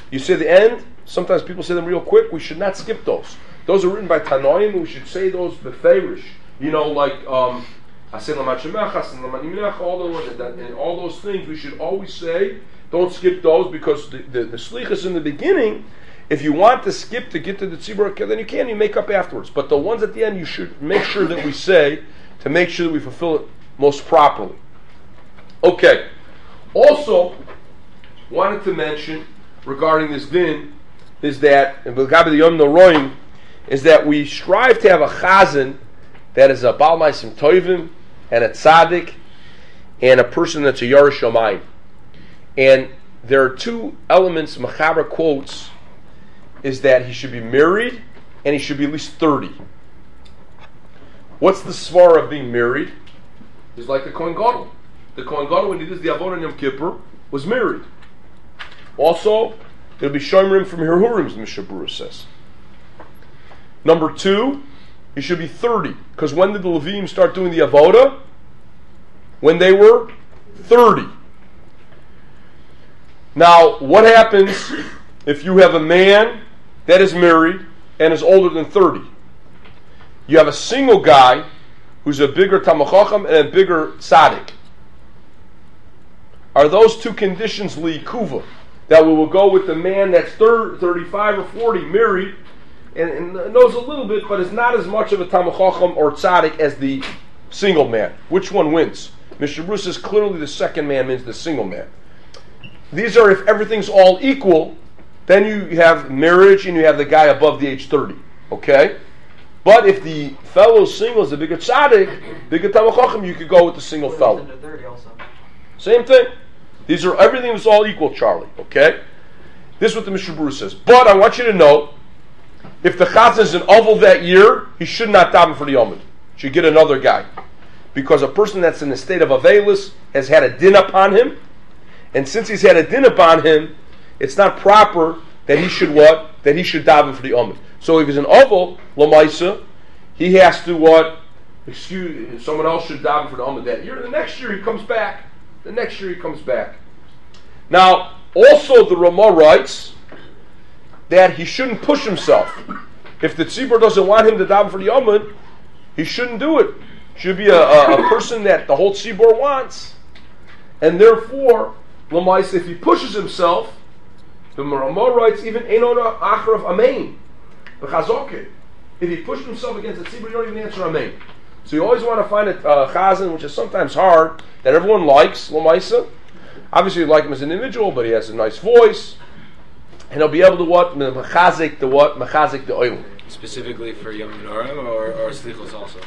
You say the end. Sometimes people say them real quick. We should not skip those. Those are written by Tanoim, and we should say those beferish. You know, like um, all the ones that, and all those things we should always say. Don't skip those because the the, the slichas in the beginning. If you want to skip to get to the tzibur, then you can. You make up afterwards. But the ones at the end, you should make sure that we say to make sure that we fulfill it most properly. Okay. Also, wanted to mention regarding this din is that in B'gabi the Yom Noroim is that we strive to have a chazan that is a Baal Ma'asim Tovim and a tzaddik and a person that's a Yerush Shamayim. And there are two elements, Mechaber quotes, is that he should be married and he should be at least thirty. What's the svar of being married? It's like the Kohen Gadol. The Kohen Gadol, when he did the Avodah on Yom Kippur, was married. Also, there'll be Shomrim from Hirhurim, as Mishnah Berurah says. Number two, he should be thirty. Because when did the Levim start doing the Avodah? When they were thirty. Now, what happens if you have a man that is married and is older than thirty? You have a single guy who's a bigger Talmid Chacham and a bigger tzaddik. Are those two conditions li'ikuva? That we will go with the man that's thirty, thirty-five or forty, married, and, and knows a little bit, but is not as much of a Talmid Chacham or tzaddik as the single man. Which one wins? Mishnah Berurah says clearly the second man means the single man. These are if everything's all equal, then you have marriage and you have the guy above the age thirty. Okay? But if the fellow single is a bigger tzaddik, bigger Talmid Chacham, you could go with the single fellow. Same thing. These are everything is all equal, Charlie. Okay? This is what the Mishnah Berurah says. But I want you to know, if the chazan is an oval that year, he should not daven for the yomid. Should get another guy. Because a person that's in the state of avelis has had a din upon him, and since he's had a din upon him, it's not proper that he should what? That he should daven for the yomid. So if he's an oval, lamaisa, he has to what? Excuse, someone else should daven for the yomid that year. The next year he comes back. The next year he comes back. Now, also the Ramah writes that he shouldn't push himself. If the tzibur doesn't want him to daven for the yomid, he shouldn't do it. Should be a, a, a person that the whole tzibur wants. And therefore, Lamais, if he pushes himself, the Ramah writes even Einona Achrav Amein. The Chazokeh. If he pushed himself against the tzibur, you don't even answer Amein. So you always want to find a uh, chazan, which is sometimes hard, that everyone likes, Lamaisa. Obviously you like him as an individual, but he has a nice voice. And he'll be able to what? Mechazik the what? Mechazik the oil. Specifically for Yom Menorah or, or Slichos also?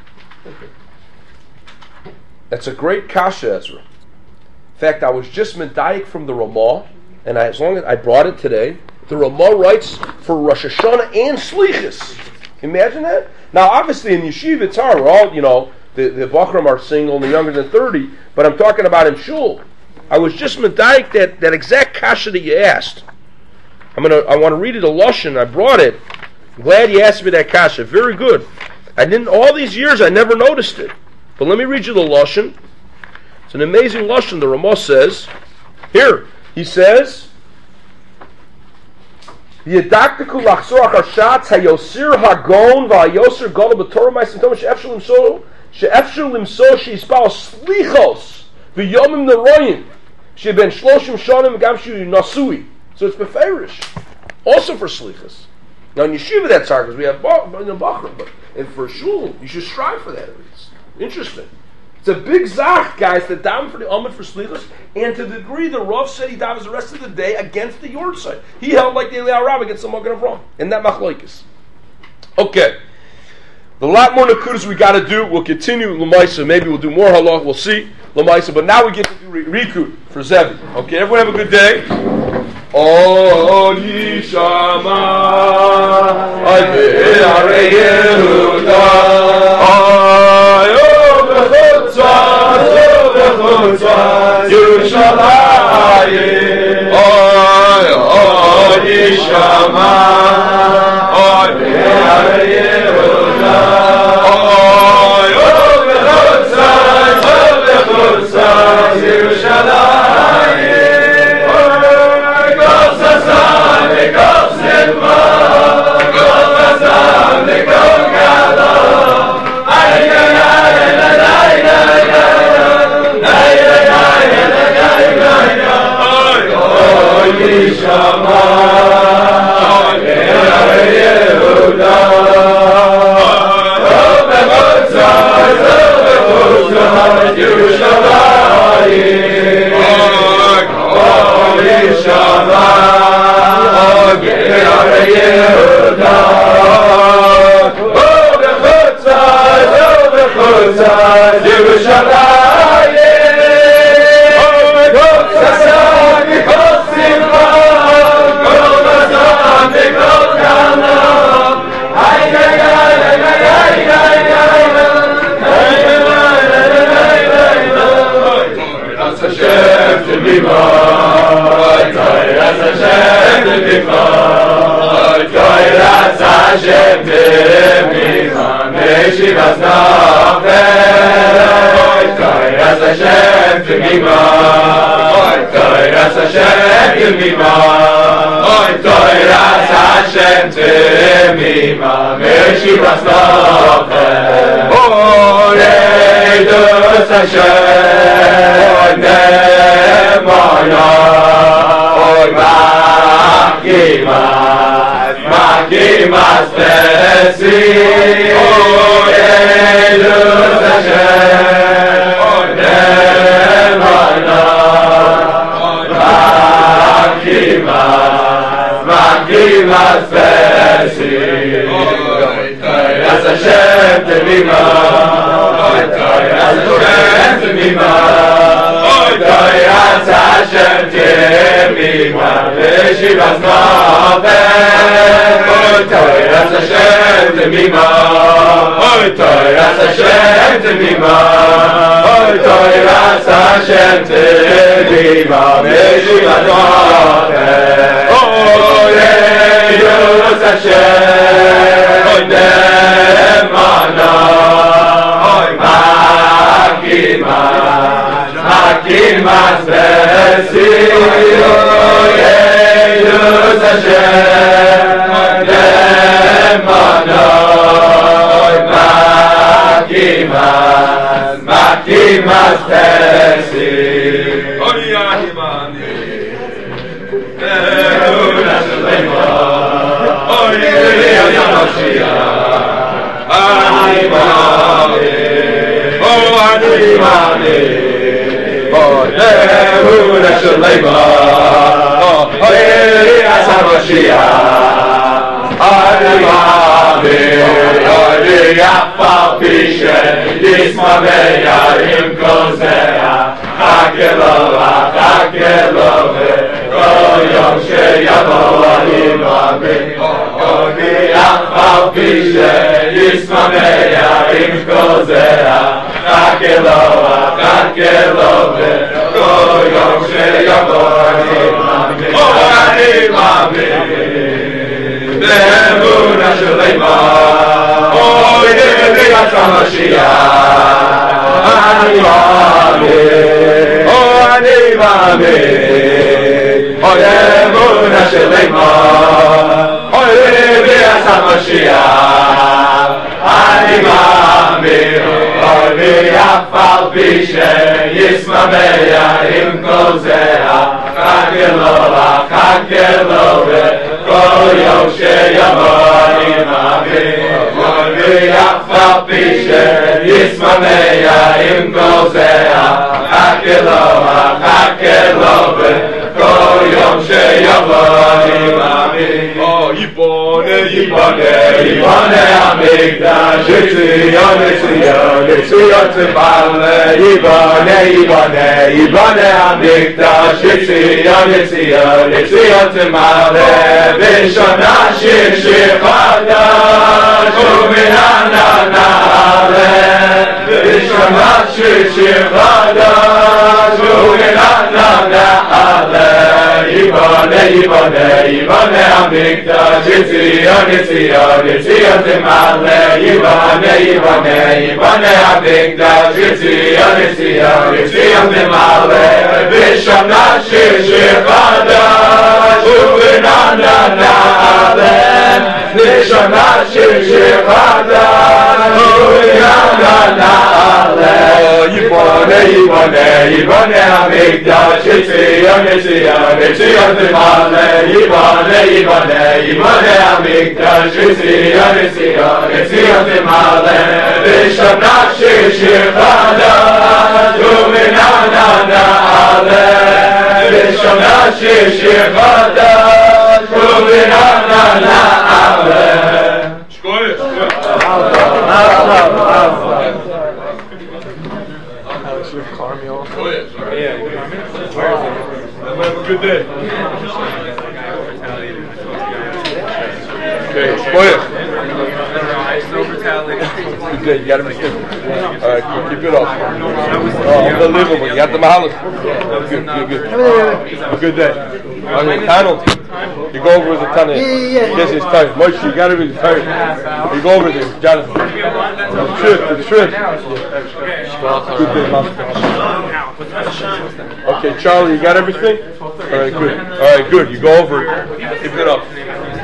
That's a great kasha, Ezra. In fact, I was just medayik from the Ramah, and I, as long as I brought it today, the Ramah writes for Rosh Hashanah and Slichos. Imagine that. Now, obviously, in yeshiva, it's hard. We're all, you know, the, the Bachram are single and they're younger than thirty, but I'm talking about in shul. I was just medayik that, that exact kasha that you asked. I'm gonna, I want to read it a lashon. I brought it. I'm glad you asked me that kasha. Very good. I didn't, all these years, I never noticed it. But let me read you the lashon. It's an amazing lashon. The Ramah says, here, he says, Yedaktiku lachzor achashatz hayosir hagon v'hayosir gadol b'torah ma'asim tovim she'efshel limso she'efshel limso she'ispal slichos v'yomim neroyim she'ben shloshim shonim gam she'u nasui. So it's beferish, also for slichos. Now in yeshiva that's hard because we have in the bachram, but and for shul you should strive for that at least. Interesting. It's a big zach, guys, to daven for the Amid for Slichos, and to the degree the Rav said he davens the rest of the day against the Yortzeit. He held like the Eliyahu Rabbah against the Magen Avraham, and that machlokes. Okay. The lot more nakudas we got to do. We'll continue Lamaisa. Maybe we'll do more halach. We'll see Lamaisa. But now we get to do Rikud for Zevi. Okay, everyone have a good day. Oh, Yishama, Adei Arei Yehuda, Ayo Bechutza, Bechutza, Yerushalayim, Ayo Yishama, Adei Arei Yehuda, Ayo Bechutza, Bechutza, Yerushalayim. Hashem Tibimah, Toiras Hashem Tibimah, Toiras Hashem Tibimah, Meshivas Nafel, Toiras Hashem Tibimah, Toiras Hashem Tibimah, Toiras Hashem Tibimah, Meshivas Nafel, Oh, Eidus Hashem Nemana, Oy Makimas, Makimas Tesi, Oy Eidus Hashem Nemana, Oy Makimas, Makimas Tesi, Toiras Hashem Tibimah, Toiras Hashem Tibimah, Toiras Hashem Tibimah, Meshivas Nafel, Toiras Hashem Tibimah, Toiras Hashem Tibimah, Toiras Hashem Tibimah, Meshivas Nafel, Oh, Eidus Hashem Nemana, Oy Makimas, Makimas Besi, Oy Eidus Hashem Nemana, Oy Makimas, Makimas Besi, Oy Yahimani, Euna Shalema, Oy Yahimashiyah, Animani, Oh Animani, Oh Euna Shalema, Oh Elias HaMashiach, Animani, Oh Yafal Pishen, Yismameya Im Kozea, Hakelo, Hakelo, Kol Yom Sheyavo Animani, Oh Yafal Pishen, Yismameya Im Kozea, Hakelo, Hakelo, Kol Yom Sheyavo Animani, Oh Animani, Be'emuna Shalema, Oh Elias HaMashiach, Animani, Oh Animani, Oh Emuna Shalema, Oh Elias HaMashiach, Animani, Oh Yafal Pishen, Yismameya Im Kozea, Hakelo, Hakelo, Kol Yom Sheyavo Animani, Oh Yafal Pishen, Yismameya Im Kozea, Hakelo, Hakelo, Kol Yom Sheyavo Animani, Oh Yibone, Yibone, Yibone Hamikdash, Yitzion, Yitzion, Yitzion Tzibale, Yibone, Yibone, Yibone Hamikdash, Yitzion, Yitzion, Yitzion Tzibale, B'shana Shir Shir Chadash, U'minana Na'ale, B'shana Shir Shir Chadash, U'minana Na'ale, Yibone, Yibone, Yibone Hamikdash, Yitzion, Yitzion, Yitzion Tzibale, Yibone, Yibone, Yibone Hamikdash, Yitzion, Yitzion, Yitzion Tzibale, B'shana Shir Shir Chadash, U'minana Na'ale, B'shana Shir Shir Chadash, U'minana Na'ale, Yibone, Yibone, Yibone Hamikdash, Yitzion, Yitzion, Yitzion Tzibale, Yibone, Yibone, Yibone Hamikdash, Yitzion, Yitzion, Yitzion Tzibale, B'shana Shir Shir Chadash, U'minana Na'ale, B'shana Shir Shir Chadash, U'minana Na'ale. Shkoyach, Carmel. Yeah. Have a good day. Okay, Shkoyach. Good day. You got everything. All right, cool. Keep it up. Oh, unbelievable. You got the mahalas. Good, good, good. Good day. Okay, Donald, you go over with the Tanya. Yeah, yeah, yeah. Yes, it's time. Moshe, you got to be tired. You go over there, Jonathan. The truth, the truth. Good day, Master. Okay, Charlie, you got everything? All right, good. All right, good. You go over it. Keep it up.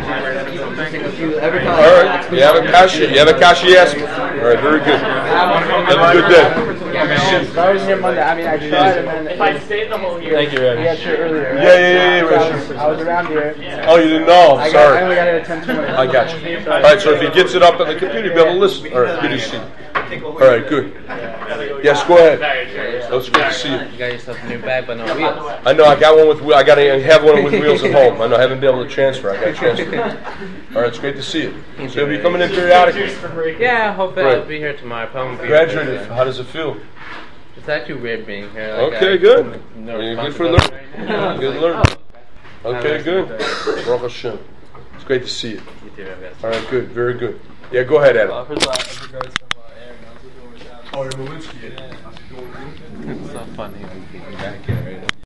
All right. You have a kashi. You have a kashi ask me. All right, very good. Have a good day. I was here Monday. I mean, I tried and then. If I stayed the whole year. Thank you, Ed. Yeah, sure, earlier. Yeah, yeah, yeah, yeah. I was, I was around here. Oh, you didn't know? I'm I, got, sorry. I only got it at ten twenty. I got you. All right, so if he gets it up on the computer, you'll be able to listen. All right, good to see you. All right, good. Yes, go ahead. That's good to see you. You got yourself a new bag, but no wheels. I know. I got one with. I got to have one with wheels at home. I know. I haven't been able to transfer. I got to transfer. All right, it's great to see you. So you'll be coming in periodically. Yeah, I hope that Great. I'll be here tomorrow. Probably be Graduated. How does it feel? It's actually weird being here. Like Okay, I, good. No You're good for responsibility. learning. Good learning. Okay, good. Baruch Hashem. It's great to see you. You too, I guess. All right, good. Very good. Yeah, go ahead, Adam. Uh, first of all, as regards from uh, Aaron, I was looking over Oh, you're Lewinsky. It's so funny. Back here, right?